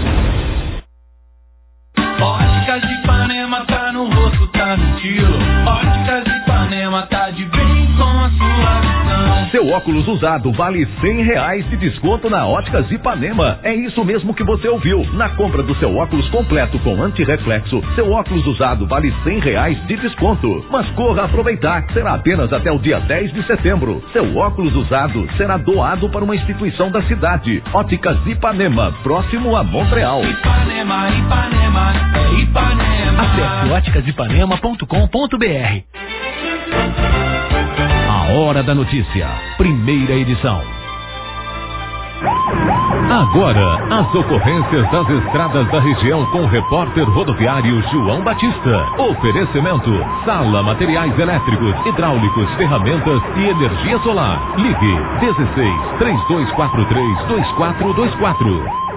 Óticas de Ipanema, tá no rosto, tá no estilo. Óticas de Ipanema, tá de bem com a sua visão. Seu óculos usado vale R$100 de desconto na Óticas Ipanema. É isso mesmo que você ouviu. Na compra do seu óculos completo com antirreflexo, seu óculos usado vale R$100 de desconto. Mas corra aproveitar. Será apenas até o dia 10 de setembro. Seu óculos usado será doado para uma instituição da cidade. Óticas Ipanema, próximo a Montreal. Ipanema, Ipanema, é Ipanema. Acesse óticasipanema.com.br. A Hora da Notícia, primeira edição. Agora, as ocorrências das estradas da região com o repórter rodoviário João Batista. Oferecimento: Sala Materiais Elétricos, Hidráulicos, Ferramentas e Energia Solar. Ligue 16-3243-2424.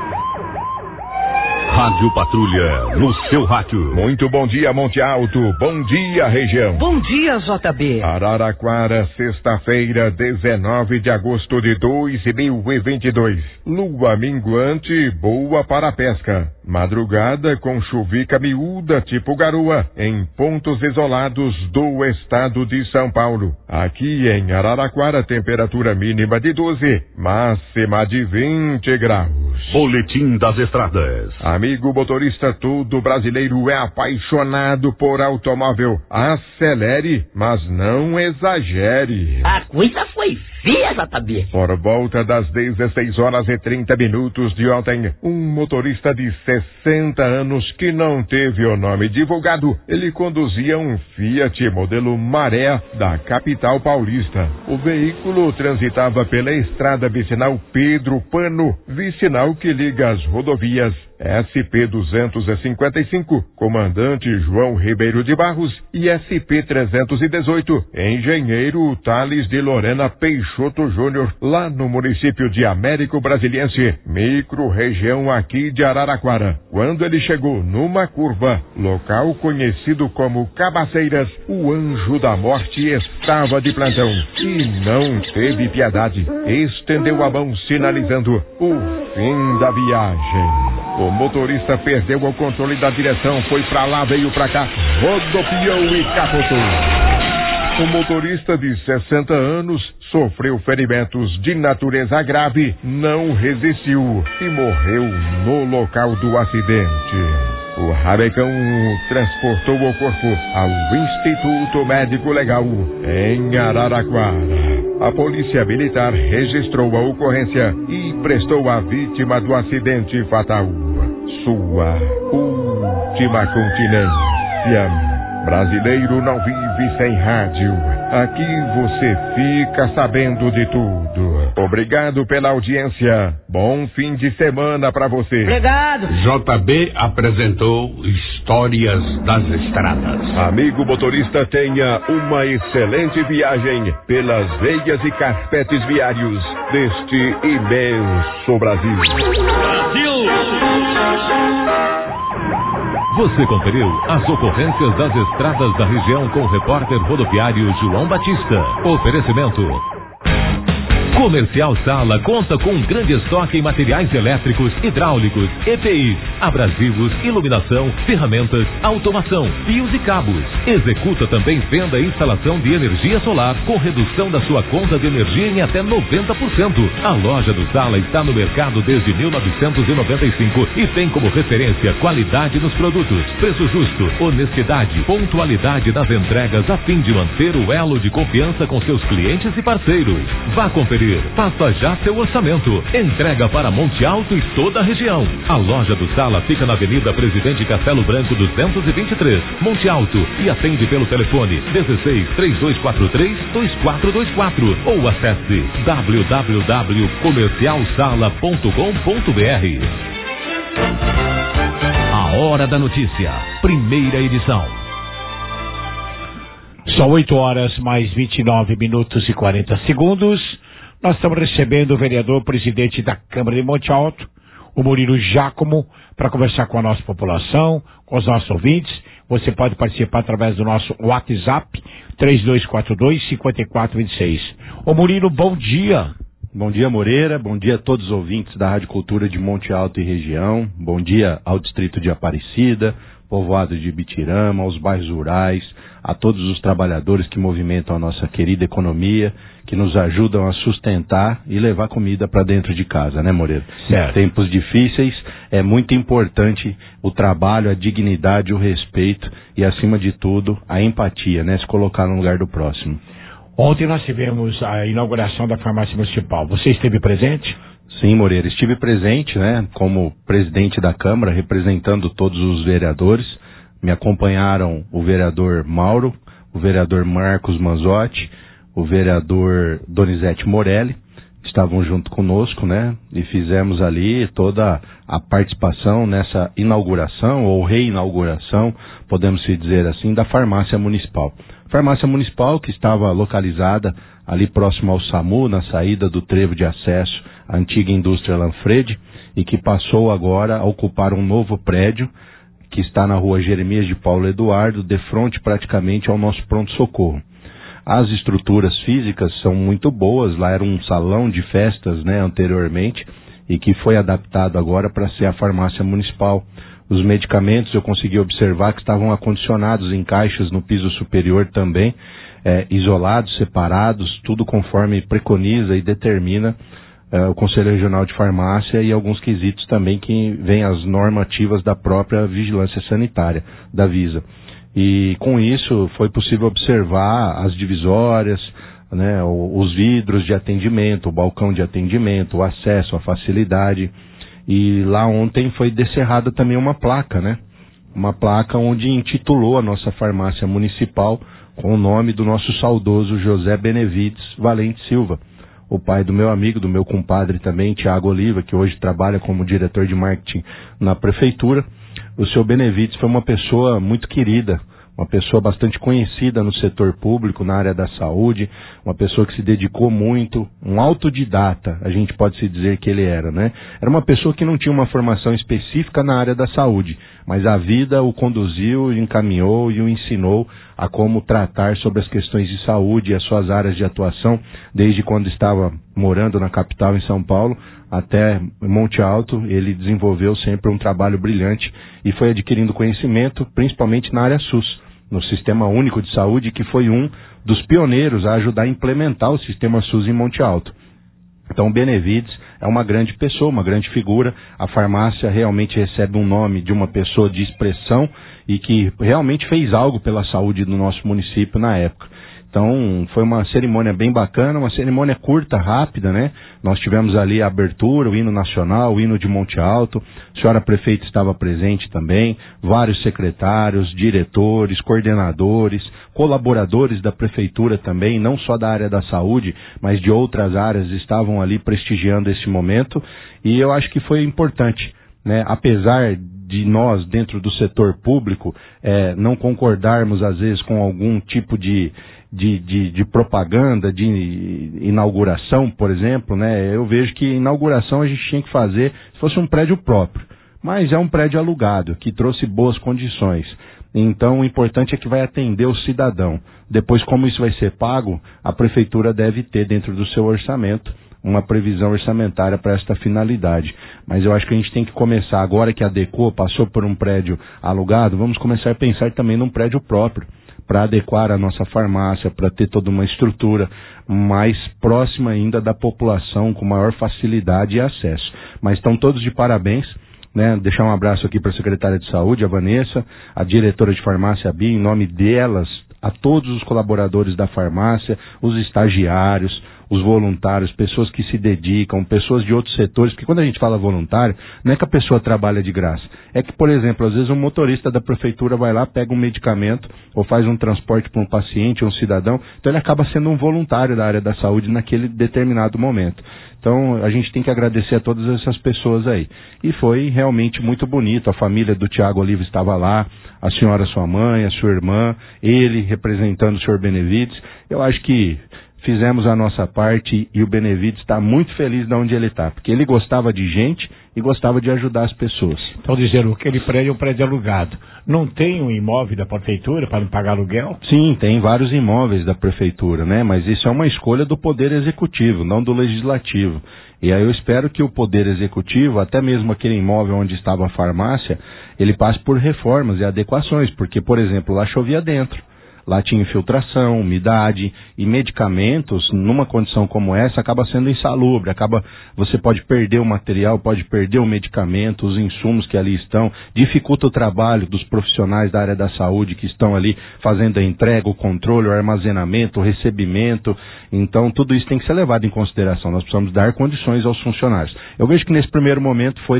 Rádio Patrulha, no seu rádio. Muito bom dia, Monte Alto. Bom dia, região. Bom dia, JB. Araraquara, sexta-feira, 19 de agosto de 2022. Lua minguante, boa para a pesca. Madrugada com chuvica miúda, tipo garoa, em pontos isolados do estado de São Paulo. Aqui em Araraquara, temperatura mínima de 12, máxima de 20 graus. Boletim das estradas. Amigo motorista, todo brasileiro é apaixonado por automóvel. Acelere, mas não exagere. A coisa foi feia, JB. Por volta das 16h30 de ontem, um motorista de 60 anos que não teve o nome divulgado, ele conduzia um Fiat modelo Maré da capital paulista. O veículo transitava pela estrada vicinal Pedro Pano, vicinal que liga as rodovias SP-255, Comandante João Ribeiro de Barros, e SP-318, Engenheiro Thales de Lorena Peixoto Júnior, lá no município de Américo Brasiliense, micro-região aqui de Araraquara. Quando ele chegou numa curva, local conhecido como Cabaceiras, o anjo da morte estava de plantão e não teve piedade. Estendeu a mão sinalizando o fim da viagem. O motorista perdeu o controle da direção, foi pra lá, veio pra cá, rodopiou e capotou. O motorista de 60 anos sofreu ferimentos de natureza grave, não resistiu e morreu no local do acidente. O rabecão transportou o corpo ao Instituto Médico Legal em Araraquara. A Polícia Militar registrou a ocorrência e prestou à vítima do acidente fatal sua última continência. Brasileiro não vive sem rádio. Aqui você fica sabendo de tudo. Obrigado pela audiência. Bom fim de semana pra você. Obrigado. JB apresentou Histórias das Estradas. Amigo motorista, tenha uma excelente viagem pelas veias e carpetes viários deste imenso Brasil. Você conferiu as ocorrências das estradas da região com o repórter rodoviário João Batista. Oferecimento: Comercial Sala conta com um grande estoque em materiais elétricos, hidráulicos, EPIs, abrasivos, iluminação, ferramentas, automação, fios e cabos. Executa também venda e instalação de energia solar com redução da sua conta de energia em até 90%. A loja do Sala está no mercado desde 1995 e tem como referência qualidade nos produtos, preço justo, honestidade, pontualidade nas entregas a fim de manter o elo de confiança com seus clientes e parceiros. Vá conferir. Faça já seu orçamento. Entrega para Monte Alto e toda a região. A loja do Sala fica na Avenida Presidente Castelo Branco 223, Monte Alto, e atende pelo telefone 16-3243-2424 ou acesse www.comercialsala.com.br. A Hora da Notícia, primeira edição. São 8h mais 29 minutos e 40 segundos. Nós estamos recebendo o vereador presidente da Câmara de Monte Alto, o Murilo Giacomo, para conversar com a nossa população, com os nossos ouvintes. Você pode participar através do nosso WhatsApp 3242-5426. Ô Murilo, bom dia. Bom dia, Moreira. Bom dia a todos os ouvintes da Rádio Cultura de Monte Alto e região. Bom dia ao distrito de Aparecida, povoado de Bitirama, aos bairros rurais, a todos os trabalhadores que movimentam a nossa querida economia, que nos ajudam a sustentar e levar comida para dentro de casa, né, Moreira? Certo. Em tempos difíceis, é muito importante o trabalho, a dignidade, o respeito e, acima de tudo, a empatia, né? Se colocar no lugar do próximo. Ontem nós tivemos a inauguração da farmácia municipal. Você esteve presente? Sim, Moreira, estive presente, né, como presidente da Câmara, representando todos os vereadores. Me acompanharam o vereador Mauro, o vereador Marcos Manzotti, o vereador Donizete Morelli, estavam junto conosco, né? E fizemos ali toda a participação nessa inauguração ou reinauguração, podemos se dizer assim, da farmácia municipal. Farmácia municipal que estava localizada ali próximo ao SAMU, na saída do trevo de acesso à antiga indústria Lanfredi, e que passou agora a ocupar um novo prédio que está na rua Jeremias de Paulo Eduardo, de frente praticamente ao nosso pronto-socorro. As estruturas físicas são muito boas, lá era um salão de festas, né, anteriormente, e que foi adaptado agora para ser a farmácia municipal. Os medicamentos eu consegui observar que estavam acondicionados em caixas no piso superior também, isolados, separados, tudo conforme preconiza e determina o Conselho Regional de Farmácia, e alguns quesitos também que vêm as normativas da própria Vigilância Sanitária, da Visa. E com isso foi possível observar as divisórias, né, os vidros de atendimento, o balcão de atendimento, o acesso, a facilidade. E lá ontem foi descerrada também uma placa, né? Uma placa onde intitulou a nossa farmácia municipal com o nome do nosso saudoso José Benevides Valente Silva, o pai do meu amigo, do meu compadre também, Tiago Oliva, que hoje trabalha como diretor de marketing na prefeitura. O seu Benevides foi uma pessoa muito querida, uma pessoa bastante conhecida no setor público, na área da saúde, uma pessoa que se dedicou muito, um autodidata, a gente pode se dizer que ele era, né? Era uma pessoa que não tinha uma formação específica na área da saúde, mas a vida o conduziu, encaminhou e o ensinou a como tratar sobre as questões de saúde e as suas áreas de atuação, desde quando estava morando na capital, em São Paulo, até Monte Alto. Ele desenvolveu sempre um trabalho brilhante e foi adquirindo conhecimento, principalmente na área SUS, no Sistema Único de Saúde, que foi um dos pioneiros a ajudar a implementar o Sistema SUS em Monte Alto. Então o Benevides é uma grande pessoa, uma grande figura. A farmácia realmente recebe um nome de uma pessoa de expressão e que realmente fez algo pela saúde do nosso município na época. Então, foi uma cerimônia bem bacana, uma cerimônia curta, rápida, né? Nós tivemos ali a abertura, o hino nacional, o hino de Monte Alto, a senhora prefeita estava presente também, vários secretários, diretores, coordenadores, colaboradores da prefeitura também, não só da área da saúde, mas de outras áreas, estavam ali prestigiando esse momento, e eu acho que foi importante, né? Apesar de nós, dentro do setor público, não concordarmos às vezes com algum tipo de propaganda, de inauguração, por exemplo, né? Eu vejo que inauguração a gente tinha que fazer se fosse um prédio próprio, mas é um prédio alugado, que trouxe boas condições. Então o importante é que vai atender o cidadão. Depois, como isso vai ser pago, a prefeitura deve ter dentro do seu orçamento uma previsão orçamentária para esta finalidade. Mas eu acho que a gente tem que começar, agora que adequou, passou por um prédio alugado, vamos começar a pensar também num prédio próprio, para adequar a nossa farmácia, para ter toda uma estrutura mais próxima ainda da população, com maior facilidade e acesso. Mas estão todos de parabéns, né? Deixar um abraço aqui para a secretária de saúde, a Vanessa, a diretora de farmácia, a Bia, em nome delas, a todos os colaboradores da farmácia, os estagiários, os voluntários, pessoas que se dedicam, pessoas de outros setores, porque quando a gente fala voluntário, não é que a pessoa trabalha de graça, é que, por exemplo, às vezes um motorista da prefeitura vai lá, pega um medicamento, ou faz um transporte para um paciente, um cidadão, então ele acaba sendo um voluntário da área da saúde naquele determinado momento. Então a gente tem que agradecer a todas essas pessoas aí. E foi realmente muito bonito, a família do Tiago Oliva estava lá, a senhora sua mãe, a sua irmã, ele representando o senhor Benevides. Eu acho que fizemos a nossa parte e o Benevides está muito feliz de onde ele está, porque ele gostava de gente e gostava de ajudar as pessoas. Então, dizendo que aquele prédio é um prédio alugado. Não tem um imóvel da prefeitura para não pagar aluguel? Sim, tem vários imóveis da prefeitura, né? Mas isso é uma escolha do Poder Executivo, não do Legislativo. E aí eu espero que o Poder Executivo, até mesmo aquele imóvel onde estava a farmácia, ele passe por reformas e adequações, porque, por exemplo, lá chovia dentro. Lá tinha infiltração, umidade e medicamentos, numa condição como essa, acaba sendo insalubre, você pode perder o material, pode perder o medicamento, os insumos que ali estão, dificulta o trabalho dos profissionais da área da saúde que estão ali fazendo a entrega, o controle, o armazenamento, o recebimento. Então tudo isso tem que ser levado em consideração, nós precisamos dar condições aos funcionários. Eu vejo que nesse primeiro momento foi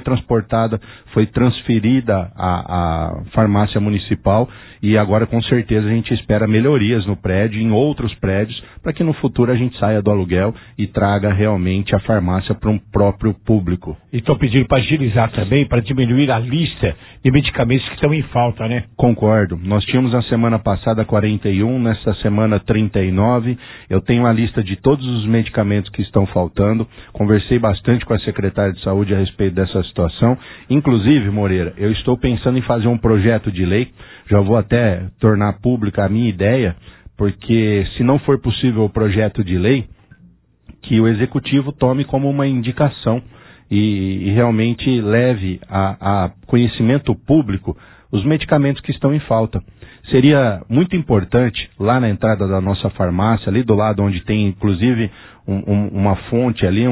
transferida a farmácia municipal e agora com certeza a gente espera espera melhorias no prédio, em outros prédios, para que no futuro a gente saia do aluguel e traga realmente a farmácia para um próprio público. E estou pedindo para agilizar também, para diminuir a lista de medicamentos que estão em falta, né? Concordo. Nós tínhamos na semana passada 41, nesta semana 39. Eu tenho a lista de todos os medicamentos que estão faltando. Conversei bastante com a secretária de saúde a respeito dessa situação. Inclusive, Moreira, eu estou pensando em fazer um projeto de lei. Já vou até tornar pública a minha ideia, porque se não for possível o projeto de lei, que o executivo tome como uma indicação e realmente leve a conhecimento público os medicamentos que estão em falta. Seria muito importante, lá na entrada da nossa farmácia, ali do lado onde tem inclusive uma fonte ali,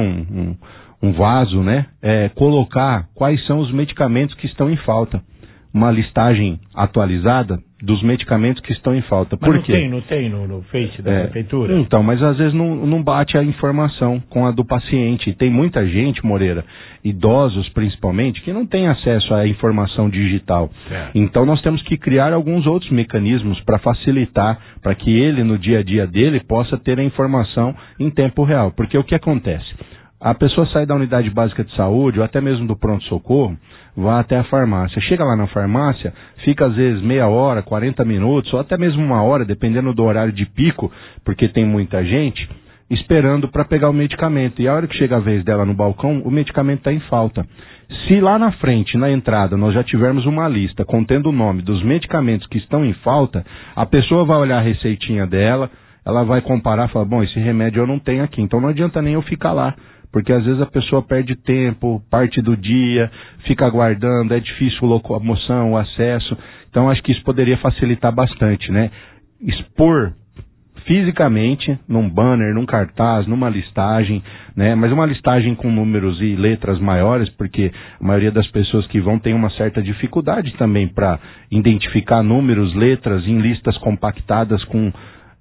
um vaso, né? Colocar quais são os medicamentos que estão em falta. Uma listagem atualizada dos medicamentos que estão em falta. Mas por quê? Não tem no Face da Prefeitura? Então, mas às vezes não bate a informação com a do paciente. Tem muita gente, Moreira, idosos principalmente, que não tem acesso à informação digital. Então nós temos que criar alguns outros mecanismos para facilitar, para que ele, no dia a dia dele, possa ter a informação em tempo real. Porque o que acontece? A pessoa sai da unidade básica de saúde, ou até mesmo do pronto-socorro, vai até a farmácia. Chega lá na farmácia, fica às vezes meia hora, 40 minutos, ou até mesmo uma hora, dependendo do horário de pico, porque tem muita gente, esperando para pegar o medicamento. E a hora que chega a vez dela no balcão, o medicamento está em falta. Se lá na frente, na entrada, nós já tivermos uma lista contendo o nome dos medicamentos que estão em falta, a pessoa vai olhar a receitinha dela, ela vai comparar e falar, bom, esse remédio eu não tenho aqui, então não adianta nem eu ficar lá. Porque às vezes a pessoa perde tempo, parte do dia, fica aguardando, é difícil a locomoção, o acesso. Então acho que isso poderia facilitar bastante, né? Expor fisicamente, num banner, num cartaz, numa listagem, né? Mas uma listagem com números e letras maiores, porque a maioria das pessoas que vão tem uma certa dificuldade também para identificar números, letras em listas compactadas com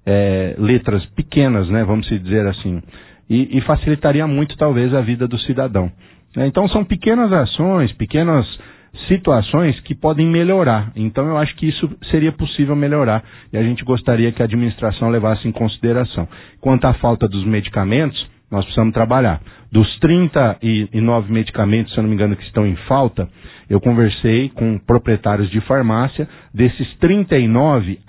letras pequenas, né? Vamos dizer assim. E facilitaria muito, talvez, a vida do cidadão. Então, são pequenas ações, pequenas situações que podem melhorar. Então, eu acho que isso seria possível melhorar e a gente gostaria que a administração levasse em consideração. Quanto à falta dos medicamentos, nós precisamos trabalhar. Dos 39 medicamentos, se eu não me engano, que estão em falta, eu conversei com proprietários de farmácia. Desses 39,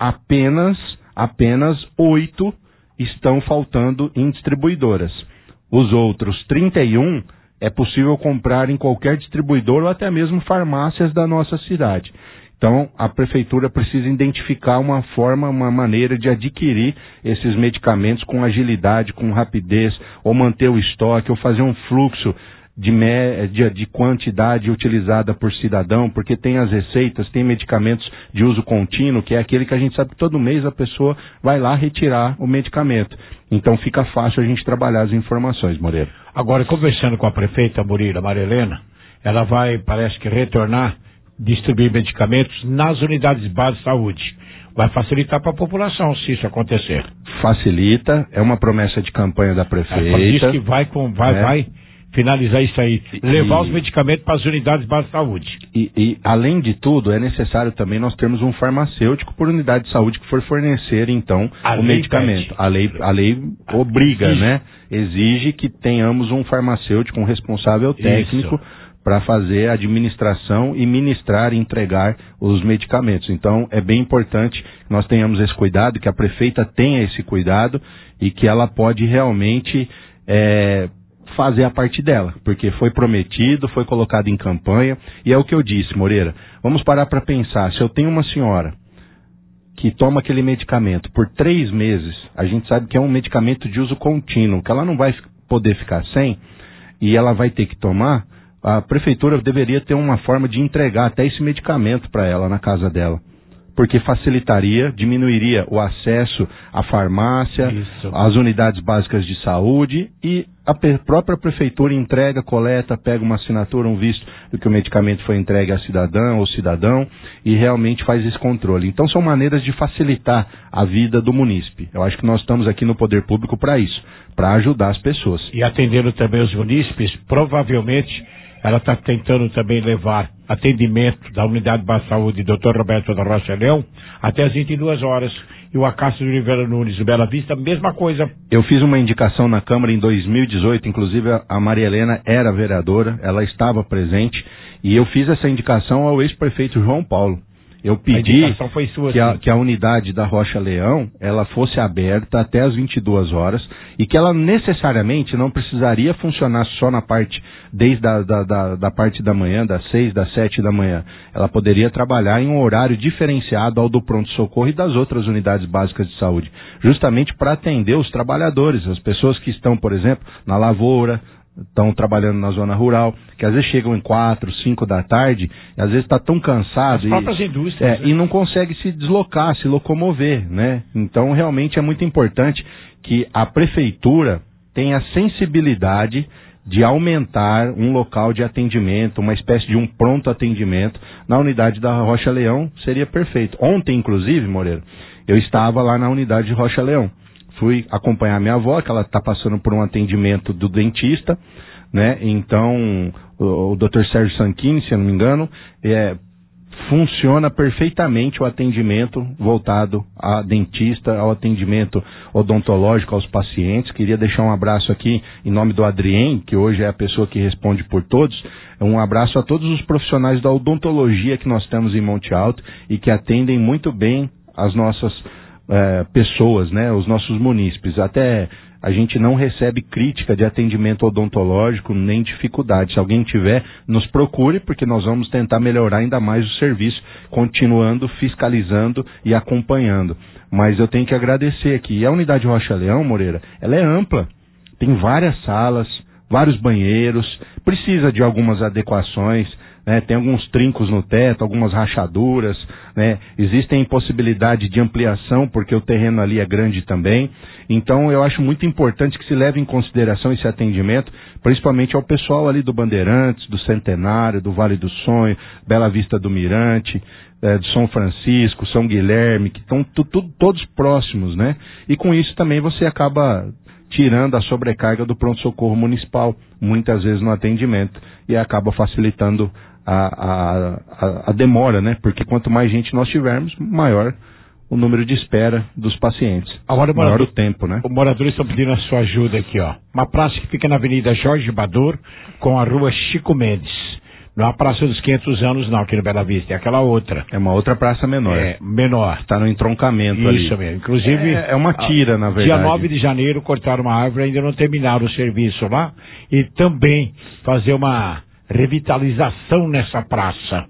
apenas 8 estão faltando em distribuidoras. Os outros 31 é possível comprar em qualquer distribuidor ou até mesmo farmácias da nossa cidade. Então, a prefeitura precisa identificar uma forma, uma maneira de adquirir esses medicamentos com agilidade, com rapidez, ou manter o estoque, ou fazer um fluxo de quantidade utilizada por cidadão, porque tem as receitas, tem medicamentos de uso contínuo, que é aquele que a gente sabe que todo mês a pessoa vai lá retirar o medicamento. Então fica fácil a gente trabalhar as informações, Moreira. Agora, conversando com a prefeita Murilo Maria Helena, ela vai, parece que, retornar, distribuir medicamentos nas unidades básicas de saúde. Vai facilitar para a população se isso acontecer. Facilita, é uma promessa de campanha da prefeita. Ela diz que vai finalizar isso aí, levar os medicamentos para as unidades básicas de saúde. E, além de tudo, é necessário também nós termos um farmacêutico por unidade de saúde que for fornecer, então, o medicamento. A lei obriga, né? Exige que tenhamos um farmacêutico, um responsável técnico para fazer a administração e ministrar e entregar os medicamentos. Então, é bem importante que nós tenhamos esse cuidado, que a prefeita tenha esse cuidado e que ela pode realmente fazer a parte dela, porque foi prometido, foi colocado em campanha, e é o que eu disse, Moreira, vamos parar para pensar, se eu tenho uma senhora que toma aquele medicamento por 3 meses, a gente sabe que é um medicamento de uso contínuo, que ela não vai poder ficar sem, e ela vai ter que tomar, a prefeitura deveria ter uma forma de entregar até esse medicamento para ela na casa dela. Porque facilitaria, diminuiria o acesso à farmácia, às unidades básicas de saúde, e a própria prefeitura entrega, coleta, pega uma assinatura, um visto do que o medicamento foi entregue à cidadã ou cidadão e realmente faz esse controle. Então são maneiras de facilitar a vida do munícipe. Eu acho que nós estamos aqui no poder público para isso, para ajudar as pessoas. E atendendo também os munícipes, provavelmente ela está tentando também levar atendimento da Unidade de Saúde Dr. Roberto da Rocha Leão até as 22 horas. E o Acácio de Oliveira Nunes do Bela Vista, mesma coisa. Eu fiz uma indicação na Câmara em 2018, inclusive a Maria Helena era vereadora, ela estava presente, e eu fiz essa indicação ao ex-prefeito João Paulo. Eu pedi que a unidade da Rocha Leão, ela fosse aberta até as 22 horas e que ela necessariamente não precisaria funcionar só na parte, desde da parte da manhã, das 6, das 7 da manhã. Ela poderia trabalhar em um horário diferenciado ao do pronto-socorro e das outras unidades básicas de saúde, justamente para atender os trabalhadores, as pessoas que estão, por exemplo, na lavoura, estão trabalhando na zona rural, que às vezes chegam em 4, 5 da tarde, e às vezes está tão cansado e não consegue se deslocar, se locomover, né? Então realmente é muito importante que a prefeitura tenha a sensibilidade de aumentar um local de atendimento, uma espécie de um pronto atendimento na unidade da Rocha Leão, seria perfeito. Ontem, inclusive, Moreira, eu estava lá na unidade de Rocha Leão. Fui acompanhar minha avó, que ela está passando por um atendimento do dentista, né? Então, o Dr. Sérgio Sanchini, se eu não me engano, funciona perfeitamente o atendimento voltado a dentista, ao atendimento odontológico aos pacientes. Queria deixar um abraço aqui em nome do Adrien, que hoje é a pessoa que responde por todos. Um abraço a todos os profissionais da odontologia que nós temos em Monte Alto e que atendem muito bem as nossas pessoas, né, os nossos munícipes. Até a gente não recebe crítica de atendimento odontológico, nem dificuldade. Se alguém tiver, nos procure, porque nós vamos tentar melhorar ainda mais o serviço, continuando fiscalizando e acompanhando. Mas eu tenho que agradecer aqui. E a unidade Rocha Leão, Moreira, ela é ampla, tem várias salas, vários banheiros, precisa de algumas adequações, né? Tem alguns trincos no teto, algumas rachaduras, né? Existem possibilidade de ampliação, porque o terreno ali é grande também. Então eu acho muito importante que se leve em consideração esse atendimento, principalmente ao pessoal ali do Bandeirantes, do Centenário, do Vale do Sonho, Bela Vista do Mirante, do São Francisco, São Guilherme, que estão todos próximos, né? E com isso também você acaba tirando a sobrecarga do pronto-socorro municipal, muitas vezes no atendimento, e acaba facilitando a demora, né? Porque quanto mais gente nós tivermos, maior o número de espera dos pacientes. Agora, maior o tempo, né? Os moradores estão pedindo a sua ajuda aqui, ó. Uma praça que fica na Avenida Jorge Bador com a Rua Chico Mendes. Não é a Praça dos 500 anos, não, aqui no Bela Vista, é aquela outra. É uma outra praça menor. É, menor. Está no entroncamento ali. Isso mesmo. Inclusive... É uma tira, na verdade. Dia 9 de janeiro, cortaram uma árvore, ainda não terminaram o serviço lá. E também fazer uma revitalização nessa praça.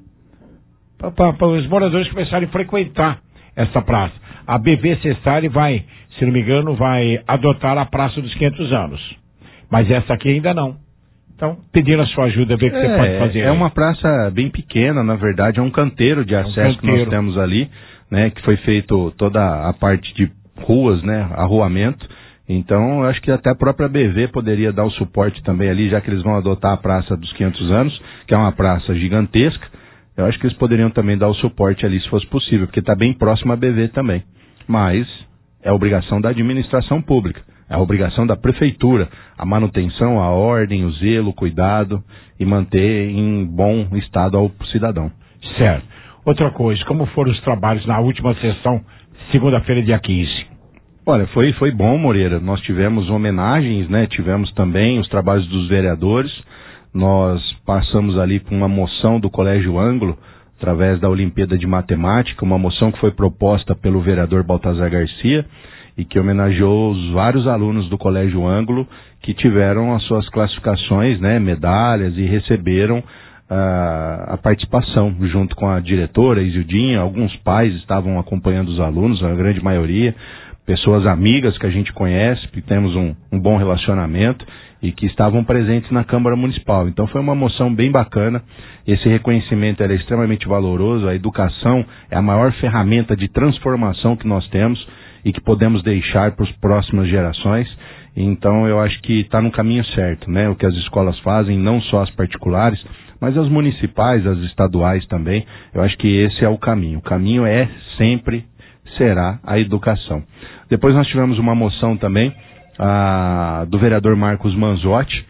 Para os moradores começarem a frequentar essa praça. A BV Cestari vai, se não me engano, vai adotar a Praça dos 500 anos. Mas essa aqui ainda não. Então, pedindo a sua ajuda, ver o que você pode fazer. É uma praça bem pequena, na verdade, é um canteiro de acesso que nós temos ali, né, que foi feito toda a parte de ruas, né, arruamento. Então, eu acho que até a própria BV poderia dar o suporte também ali, já que eles vão adotar a Praça dos 500 anos, que é uma praça gigantesca. Eu acho que eles poderiam também dar o suporte ali, se fosse possível, porque está bem próximo à BV também. Mas é obrigação da administração pública. É a obrigação da prefeitura, a manutenção, a ordem, o zelo, o cuidado e manter em bom estado ao cidadão. Certo. Outra coisa, como foram os trabalhos na última sessão, segunda-feira, dia 15? Olha, foi bom, Moreira. Nós tivemos homenagens, né? Tivemos também os trabalhos dos vereadores. Nós passamos ali por uma moção do Colégio Ângulo, através da Olimpíada de Matemática, uma moção que foi proposta pelo vereador Baltazar Garcia, e que homenageou os vários alunos do Colégio Ângulo que tiveram as suas classificações, né, medalhas, e receberam a participação junto com a diretora Isildinha. Alguns pais estavam acompanhando os alunos, a grande maioria, pessoas amigas que a gente conhece, que temos um bom relacionamento e que estavam presentes na Câmara Municipal. Então foi uma moção bem bacana. Esse reconhecimento é extremamente valoroso. A educação é a maior ferramenta de transformação que nós temos e que podemos deixar para as próximas gerações. Então eu acho que está no caminho certo, né? O que as escolas fazem, não só as particulares, mas as municipais, as estaduais também. Eu acho que esse é o caminho. O caminho sempre será a educação. Depois nós tivemos uma moção também do vereador Marcos Manzotti,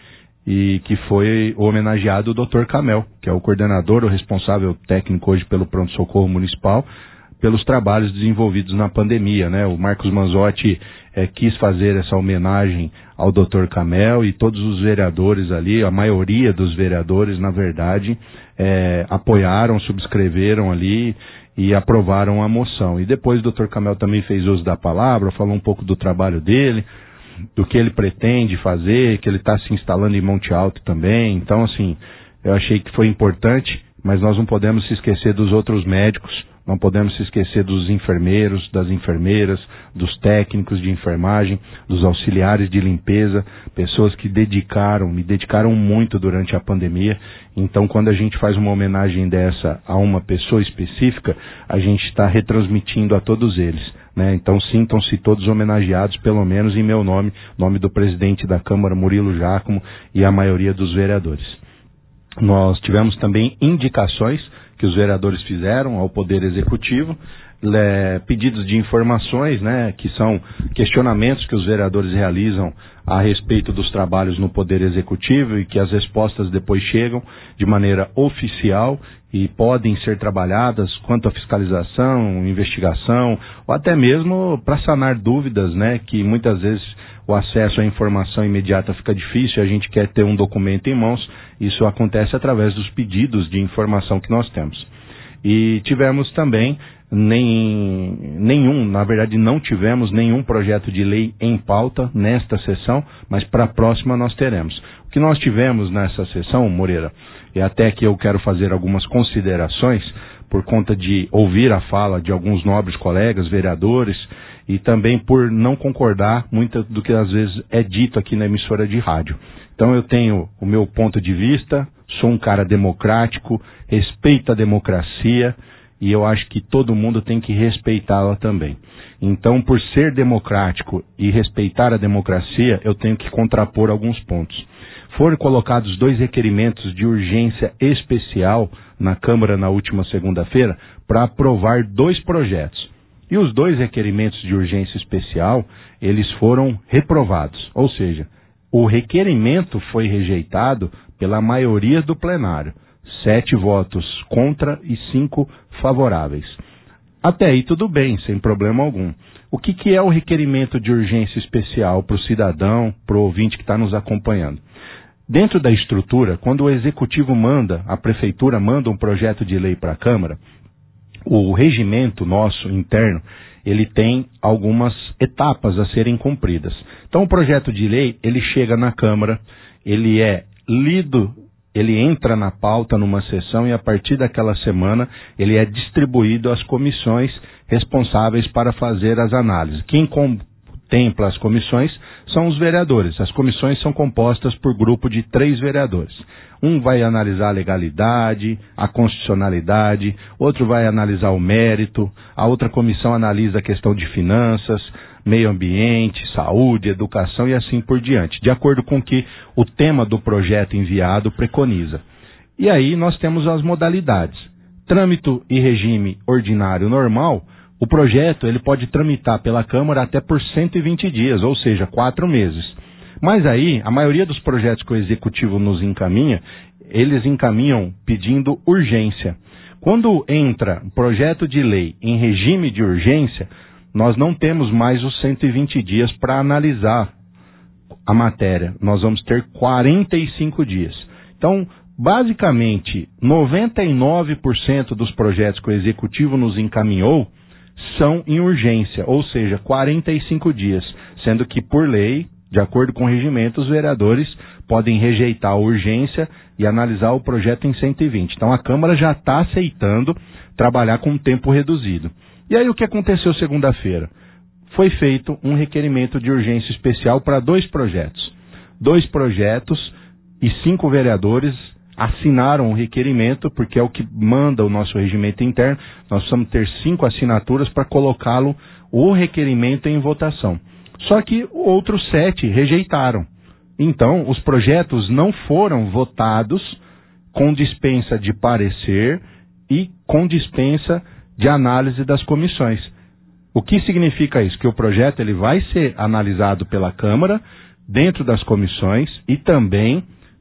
e que foi homenageado o Dr. Camel, que é o coordenador, o responsável técnico hoje pelo pronto-socorro municipal, pelos trabalhos desenvolvidos na pandemia, né? O Marcos Manzotti quis fazer essa homenagem ao Dr. Camel e todos os vereadores ali, a maioria dos vereadores, na verdade, apoiaram, subscreveram ali e aprovaram a moção. E depois o Dr. Camel também fez uso da palavra, falou um pouco do trabalho dele, do que ele pretende fazer, que ele está se instalando em Monte Alto também. Então, assim, eu achei que foi importante, mas nós não podemos se esquecer dos outros médicos, não podemos se esquecer dos enfermeiros, das enfermeiras, dos técnicos de enfermagem, dos auxiliares de limpeza, pessoas que me dedicaram muito durante a pandemia. Então, quando a gente faz uma homenagem dessa a uma pessoa específica, a gente está retransmitindo a todos eles, né? Então, sintam-se todos homenageados, pelo menos em meu nome, nome do presidente da Câmara, Murilo Giacomo, e a maioria dos vereadores. Nós tivemos também indicações que os vereadores fizeram ao Poder Executivo, pedidos de informações, né, que são questionamentos que os vereadores realizam a respeito dos trabalhos no Poder Executivo e que as respostas depois chegam de maneira oficial e podem ser trabalhadas quanto à fiscalização, investigação, ou até mesmo para sanar dúvidas, né, que muitas vezes o acesso à informação imediata fica difícil, a gente quer ter um documento em mãos, isso acontece através dos pedidos de informação que nós temos. E tivemos também não tivemos nenhum projeto de lei em pauta nesta sessão, mas para a próxima nós teremos. O que nós tivemos nessa sessão, Moreira, e até que eu quero fazer algumas considerações, por conta de ouvir a fala de alguns nobres colegas, vereadores, e também por não concordar muito do que às vezes é dito aqui na emissora de rádio. Então eu tenho o meu ponto de vista, sou um cara democrático, respeito a democracia e eu acho que todo mundo tem que respeitá-la também. Então, por ser democrático e respeitar a democracia, eu tenho que contrapor alguns pontos. Foram colocados 2 requerimentos de urgência especial na Câmara na última segunda-feira para aprovar 2 projetos. E os 2 requerimentos de urgência especial, eles foram reprovados. Ou seja, o requerimento foi rejeitado pela maioria do plenário. 7 votos contra e 5 favoráveis. Até aí tudo bem, sem problema algum. O que é o requerimento de urgência especial para o cidadão, para o ouvinte que está nos acompanhando? Dentro da estrutura, quando o executivo a prefeitura manda um projeto de lei para a Câmara, o regimento nosso interno, ele tem algumas etapas a serem cumpridas. Então o projeto de lei, ele chega na Câmara, ele é lido, ele entra na pauta numa sessão e a partir daquela semana ele é distribuído às comissões responsáveis para fazer as análises. Quem contempla as comissões são os vereadores. As comissões são compostas por grupo de 3 vereadores. Um vai analisar a legalidade, a constitucionalidade, outro vai analisar o mérito, a outra comissão analisa a questão de finanças, meio ambiente, saúde, educação e assim por diante, de acordo com o que o tema do projeto enviado preconiza. E aí nós temos as modalidades. Trâmito e regime ordinário normal, o projeto ele pode tramitar pela Câmara até por 120 dias, ou seja, 4 meses. Mas aí, a maioria dos projetos que o Executivo nos encaminha, eles encaminham pedindo urgência. Quando entra um projeto de lei em regime de urgência, nós não temos mais os 120 dias para analisar a matéria. Nós vamos ter 45 dias. Então, basicamente, 99% dos projetos que o Executivo nos encaminhou são em urgência, ou seja, 45 dias, sendo que por lei, de acordo com o regimento, os vereadores podem rejeitar a urgência e analisar o projeto em 120. Então a Câmara já está aceitando trabalhar com um tempo reduzido. E aí o que aconteceu segunda-feira? Foi feito um requerimento de urgência especial para 2 projetos. 2 projetos e 5 vereadores assinaram o requerimento, porque é o que manda o nosso regimento interno. Nós precisamos ter 5 assinaturas para colocá-lo, o requerimento em votação. Só que outros 7 rejeitaram. Então, os projetos não foram votados com dispensa de parecer e com dispensa de análise das comissões. O que significa isso? Que o projeto ele vai ser analisado pela Câmara, dentro das comissões e também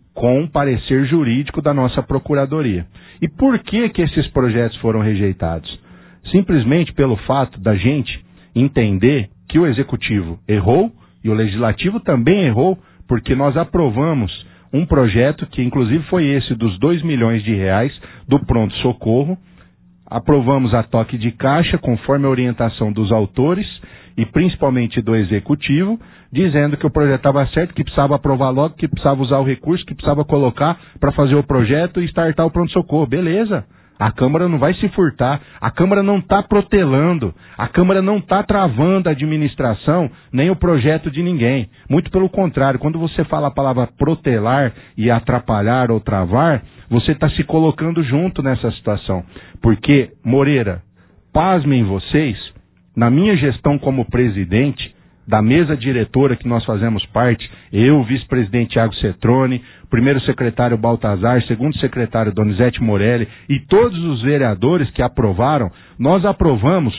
com parecer jurídico da nossa Procuradoria. E por que esses projetos foram rejeitados? Simplesmente pelo fato da gente entender que o Executivo errou e o Legislativo também errou, porque nós aprovamos um projeto que inclusive foi esse dos 2 milhões de reais do pronto-socorro. Aprovamos a toque de caixa conforme a orientação dos autores e principalmente do Executivo, dizendo que o projeto estava certo, que precisava aprovar logo, que precisava usar o recurso, que precisava colocar para fazer o projeto e startar o pronto-socorro. Beleza. A Câmara não vai se furtar, a Câmara não está protelando, a Câmara não está travando a administração, nem o projeto de ninguém. Muito pelo contrário, quando você fala a palavra protelar e atrapalhar ou travar, você está se colocando junto nessa situação. Porque, Moreira, pasmem vocês, na minha gestão como presidente da mesa diretora que nós fazemos parte, eu, o vice-presidente Thiago Cetrone, primeiro secretário Baltazar, segundo secretário Donizete Morelli e todos os vereadores que aprovaram, nós aprovamos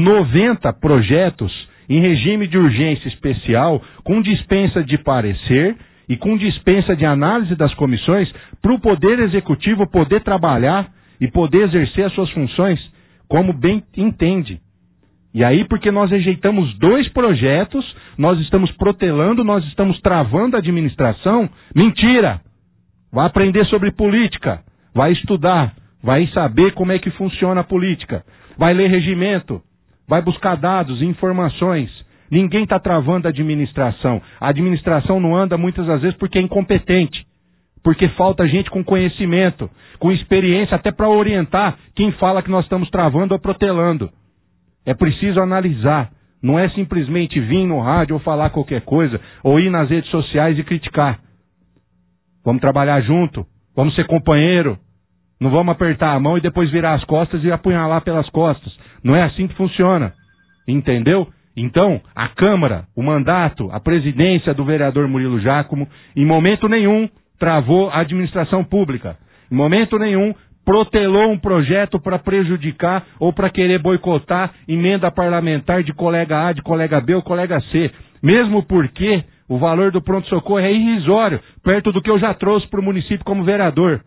90 projetos em regime de urgência especial, com dispensa de parecer e com dispensa de análise das comissões, para o Poder Executivo poder trabalhar e poder exercer as suas funções como bem entende. E aí, porque nós rejeitamos 2 projetos, nós estamos protelando, nós estamos travando a administração? Mentira! Vai aprender sobre política, vai estudar, vai saber como é que funciona a política, vai ler regimento, vai buscar dados e informações. Ninguém está travando a administração. A administração não anda muitas das vezes porque é incompetente, porque falta gente com conhecimento, com experiência, até para orientar quem fala que nós estamos travando ou protelando. É preciso analisar, não é simplesmente vir no rádio ou falar qualquer coisa, ou ir nas redes sociais e criticar. Vamos trabalhar junto, vamos ser companheiro, não vamos apertar a mão e depois virar as costas e apunhalar pelas costas. Não é assim que funciona, entendeu? Então, a Câmara, o mandato, a presidência do vereador Murilo Giacomo, em momento nenhum travou a administração pública, em momento nenhum protelou um projeto para prejudicar ou para querer boicotar emenda parlamentar de colega A, de colega B ou colega C. Mesmo porque o valor do pronto-socorro é irrisório, perto do que eu já trouxe para o município como vereador.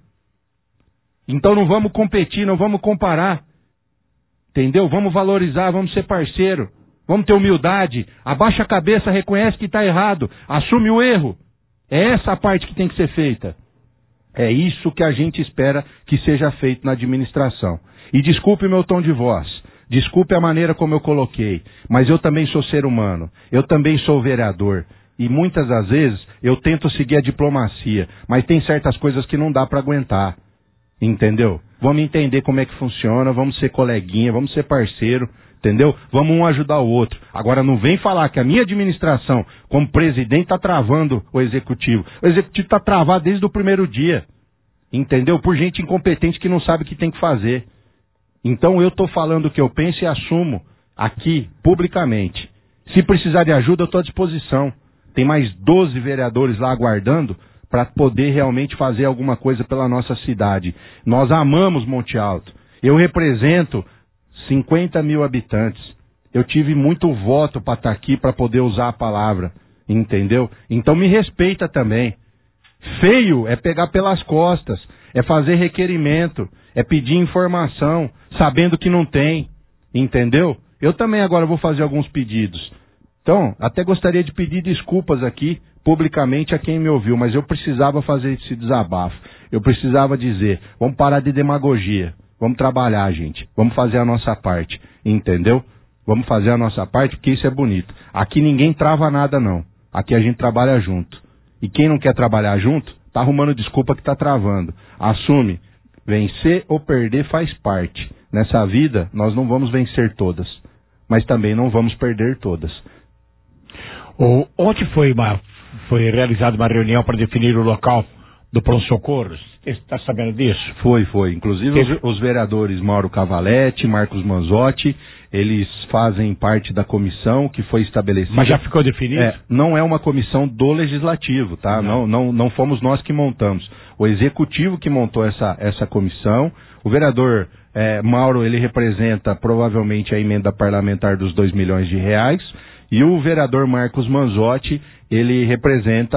Então não vamos competir, não vamos comparar. Entendeu? Vamos valorizar, vamos ser parceiro. Vamos ter humildade. Abaixa a cabeça, reconhece que está errado. Assume o erro. É essa a parte que tem que ser feita. É isso que a gente espera que seja feito na administração. E desculpe o meu tom de voz, desculpe a maneira como eu coloquei, mas eu também sou ser humano, eu também sou vereador. E muitas das vezes eu tento seguir a diplomacia, mas tem certas coisas que não dá para aguentar. Entendeu? Vamos entender como é que funciona, vamos ser coleguinha, vamos ser parceiro, entendeu? Vamos um ajudar o outro. Agora não vem falar que a minha administração, como presidente, está travando o executivo. O executivo está travado desde o primeiro dia, entendeu? Por gente incompetente que não sabe o que tem que fazer. Então eu estou falando o que eu penso e assumo aqui, publicamente. Se precisar de ajuda, eu estou à disposição. Tem mais 12 vereadores lá aguardando para poder realmente fazer alguma coisa pela nossa cidade. Nós amamos Monte Alto. Eu represento 50 mil habitantes. Eu tive muito voto para estar aqui, para poder usar a palavra, entendeu? Então me respeita também. Feio é pegar pelas costas, é fazer requerimento, é pedir informação, sabendo que não tem, entendeu? Eu também agora vou fazer alguns pedidos. Então, até gostaria de pedir desculpas aqui, publicamente, a quem me ouviu, mas eu precisava fazer esse desabafo. Eu precisava dizer, vamos parar de demagogia. Vamos trabalhar, gente. Vamos fazer a nossa parte. Entendeu? Vamos fazer a nossa parte, porque isso é bonito. Aqui ninguém trava nada, não. Aqui a gente trabalha junto. E quem não quer trabalhar junto, tá arrumando desculpa que tá travando. Assume. Vencer ou perder faz parte. Nessa vida, nós não vamos vencer todas. Mas também não vamos perder todas. Ontem foi realizada uma reunião para definir o local do pronto-socorro. Você está sabendo disso? Foi. Inclusive os vereadores Mauro Cavalete, Marcos Manzotti, eles fazem parte da comissão que foi estabelecida. Mas já ficou definido? Não é uma comissão do Legislativo, tá? Não fomos nós que montamos. O Executivo que montou essa comissão. O vereador Mauro, ele representa provavelmente a emenda parlamentar dos 2 milhões de reais. E o vereador Marcos Manzotti, ele representa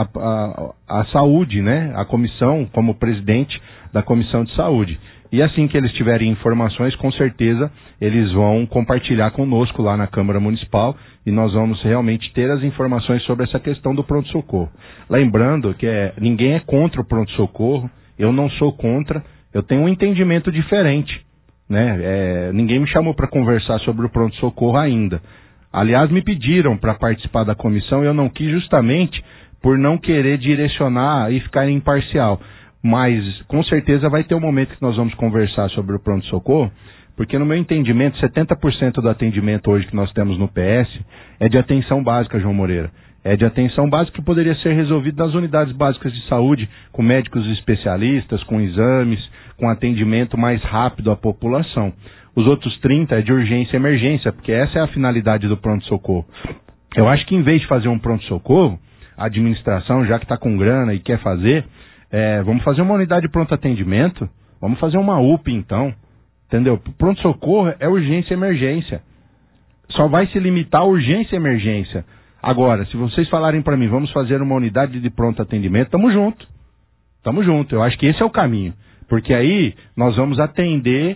a saúde, né? A comissão, como presidente da Comissão de Saúde. E assim que eles tiverem informações, com certeza eles vão compartilhar conosco lá na Câmara Municipal e nós vamos realmente ter as informações sobre essa questão do pronto-socorro. Lembrando que ninguém é contra o pronto-socorro, eu não sou contra, eu tenho um entendimento diferente, né? Ninguém me chamou para conversar sobre o pronto-socorro ainda. Aliás, me pediram para participar da comissão e eu não quis justamente por não querer direcionar e ficar imparcial. Mas, com certeza, vai ter um momento que nós vamos conversar sobre o pronto-socorro, porque, no meu entendimento, 70% do atendimento hoje que nós temos no PS é de atenção básica, João Moreira. É de atenção básica que poderia ser resolvido nas unidades básicas de saúde, com médicos especialistas, com exames, com atendimento mais rápido à população. Os outros 30% é de urgência e emergência, porque essa é a finalidade do pronto-socorro. Eu acho que, em vez de fazer um pronto-socorro, a administração, já que está com grana e quer fazer... vamos fazer uma unidade de pronto atendimento, vamos fazer uma UPA então, entendeu? Pronto-socorro é urgência e emergência, só vai se limitar a urgência e emergência. Agora, se vocês falarem para mim, vamos fazer uma unidade de pronto atendimento, tamo junto, eu acho que esse é o caminho, porque aí nós vamos atender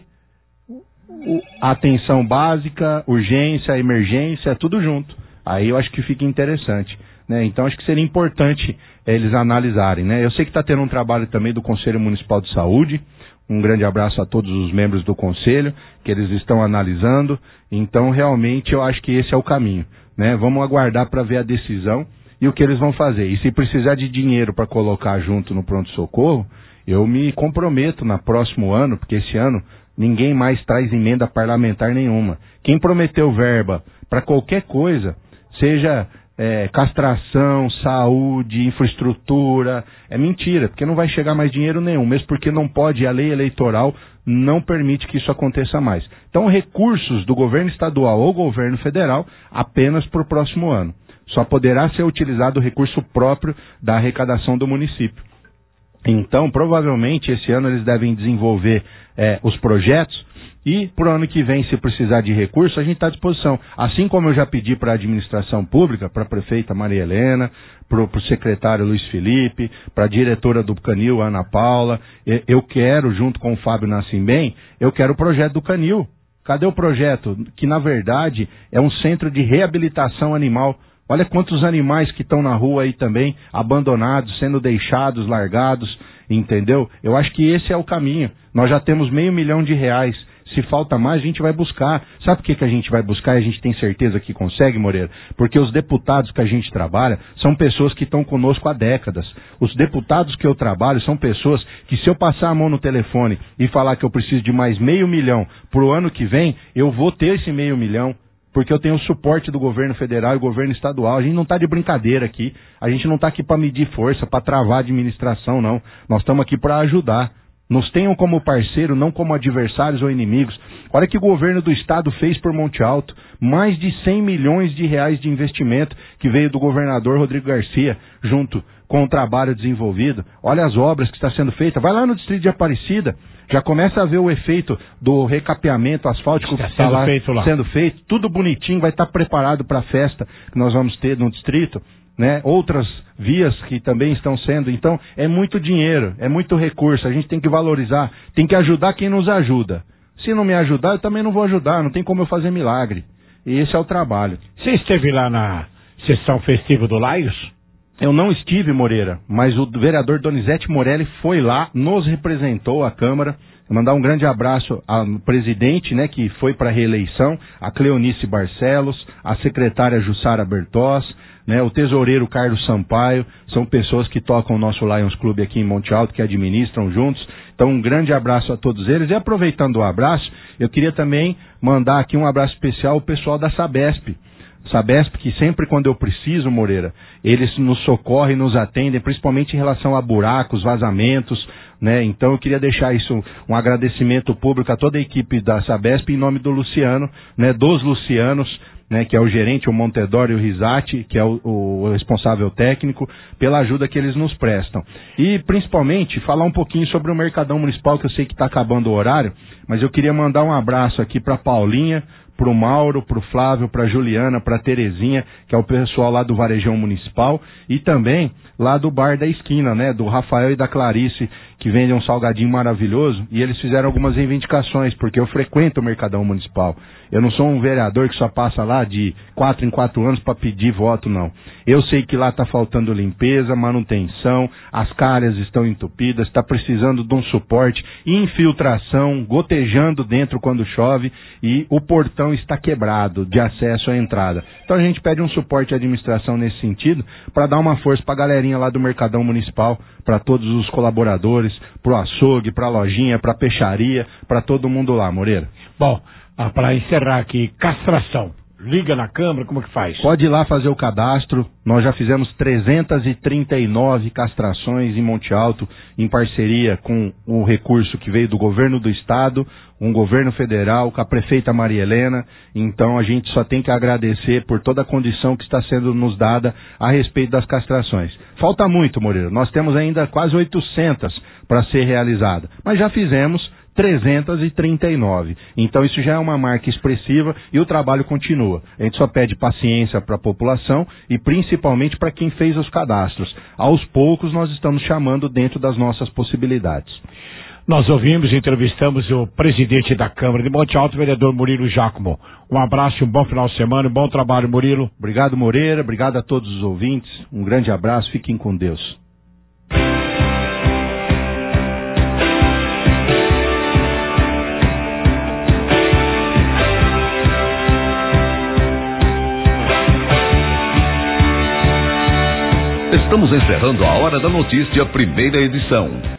a atenção básica, urgência, emergência, tudo junto, aí eu acho que fica interessante. Então acho que seria importante eles analisarem, né? Eu sei que está tendo um trabalho também do Conselho Municipal de Saúde, um grande abraço a todos os membros do Conselho, que eles estão analisando, então realmente eu acho que esse é o caminho, né? Vamos aguardar para ver a decisão e o que eles vão fazer, e se precisar de dinheiro para colocar junto no pronto-socorro, eu me comprometo no próximo ano, porque esse ano ninguém mais traz emenda parlamentar nenhuma, quem prometeu verba para qualquer coisa, seja... castração, saúde, infraestrutura, é mentira, porque não vai chegar mais dinheiro nenhum, mesmo porque não pode, a lei eleitoral não permite que isso aconteça mais. Então, recursos do governo estadual ou governo federal apenas para o próximo ano. Só poderá ser utilizado o recurso próprio da arrecadação do município. Então, provavelmente, esse ano eles devem desenvolver os projetos. E para o ano que vem, se precisar de recurso, a gente está à disposição. Assim como eu já pedi para a administração pública, para a prefeita Maria Helena, para o secretário Luiz Felipe, para a diretora do Canil, Ana Paula, eu quero, junto com o Fábio Nascimbem, eu quero o projeto do Canil. Cadê o projeto? Que, na verdade, é um centro de reabilitação animal. Olha quantos animais que estão na rua aí também, abandonados, sendo deixados, largados, entendeu? Eu acho que esse é o caminho. Nós já temos R$500 milhões. Se falta mais, a gente vai buscar. Sabe por que a gente vai buscar e a gente tem certeza que consegue, Moreira? Porque os deputados que a gente trabalha são pessoas que estão conosco há décadas. Os deputados que eu trabalho são pessoas que, se eu passar a mão no telefone e falar que eu preciso de mais R$500 milhões para o ano que vem, eu vou ter esse R$500 milhões, porque eu tenho o suporte do governo federal e governo estadual. A gente não está de brincadeira aqui. A gente não está aqui para medir força, para travar a administração, não. Nós estamos aqui para ajudar. Nos tenham como parceiro, não como adversários ou inimigos. Olha que o governo do estado fez por Monte Alto. Mais de R$100 milhões de investimento que veio do governador Rodrigo Garcia, junto com o trabalho desenvolvido. Olha as obras que está sendo feita. Vai lá no distrito de Aparecida, já começa a ver o efeito do recapeamento asfáltico que está lá sendo feito. Tudo bonitinho, vai estar preparado para a festa que nós vamos ter no distrito. Né? Outras vias que também estão sendo. Então, é muito dinheiro, é muito recurso. A gente tem que valorizar, tem que ajudar quem nos ajuda. Se não me ajudar, eu também não vou ajudar. Não tem como eu fazer milagre. E esse é o trabalho. Você esteve lá na sessão festiva do Laios? Eu não estive, Moreira, mas o vereador Donizete Morelli foi lá, nos representou à Câmara. Mandar um grande abraço ao presidente, né, que foi para a reeleição, a Cleonice Barcelos, a secretária Jussara Bertós, né, o tesoureiro Carlos Sampaio. São pessoas que tocam o nosso Lions Clube aqui em Monte Alto, que administram juntos. Então, um grande abraço a todos eles. E aproveitando o abraço, eu queria também mandar aqui um abraço especial ao pessoal da Sabesp. Sabesp, que sempre quando eu preciso, Moreira, eles nos socorrem, nos atendem, principalmente em relação a buracos, vazamentos, né? Então eu queria deixar isso, um agradecimento público a toda a equipe da Sabesp, em nome do Luciano, né? Dos Lucianos, né? Que é o gerente, o Montedor e o Risati, que é o responsável técnico, pela ajuda que eles nos prestam. E principalmente falar um pouquinho sobre o Mercadão Municipal, que eu sei que está acabando o horário, mas eu queria mandar um abraço aqui para Paulinha, pro Mauro, pro Flávio, pra Juliana, pra Terezinha, que é o pessoal lá do Varejão Municipal, e também lá do Bar da Esquina, né, do Rafael e da Clarice, que vendem um salgadinho maravilhoso, e eles fizeram algumas reivindicações, porque eu frequento o Mercadão Municipal. Eu não sou um vereador que só passa lá de 4 em 4 anos para pedir voto, não. Eu sei que lá está faltando limpeza, manutenção, as calhas estão entupidas, está precisando de um suporte, infiltração, gotejando dentro quando chove, e o portão está quebrado de acesso à entrada. Então a gente pede um suporte à administração nesse sentido, para dar uma força para a galerinha lá do Mercadão Municipal, para todos os colaboradores, pro açougue, pra lojinha, pra peixaria, para todo mundo lá, Moreira. Bom, para encerrar aqui, castração. Liga na Câmara, como que faz? Pode ir lá fazer o cadastro. Nós já fizemos 339 castrações em Monte Alto, em parceria com o recurso que veio do governo do estado, um governo federal, com a prefeita Maria Helena. Então a gente só tem que agradecer por toda a condição que está sendo nos dada a respeito das castrações. Falta muito, Moreira. Nós temos ainda quase 800 para ser realizada, mas já fizemos 339. Então isso já é uma marca expressiva e o trabalho continua. A gente só pede paciência para a população e principalmente para quem fez os cadastros. Aos poucos nós estamos chamando dentro das nossas possibilidades. Nós ouvimos e entrevistamos o presidente da Câmara de Monte Alto, vereador Murilo Giacomo. Um abraço e um bom final de semana, um bom trabalho, Murilo. Obrigado, Moreira, obrigado a todos os ouvintes, um grande abraço, fiquem com Deus. Estamos encerrando a Hora da Notícia, primeira edição.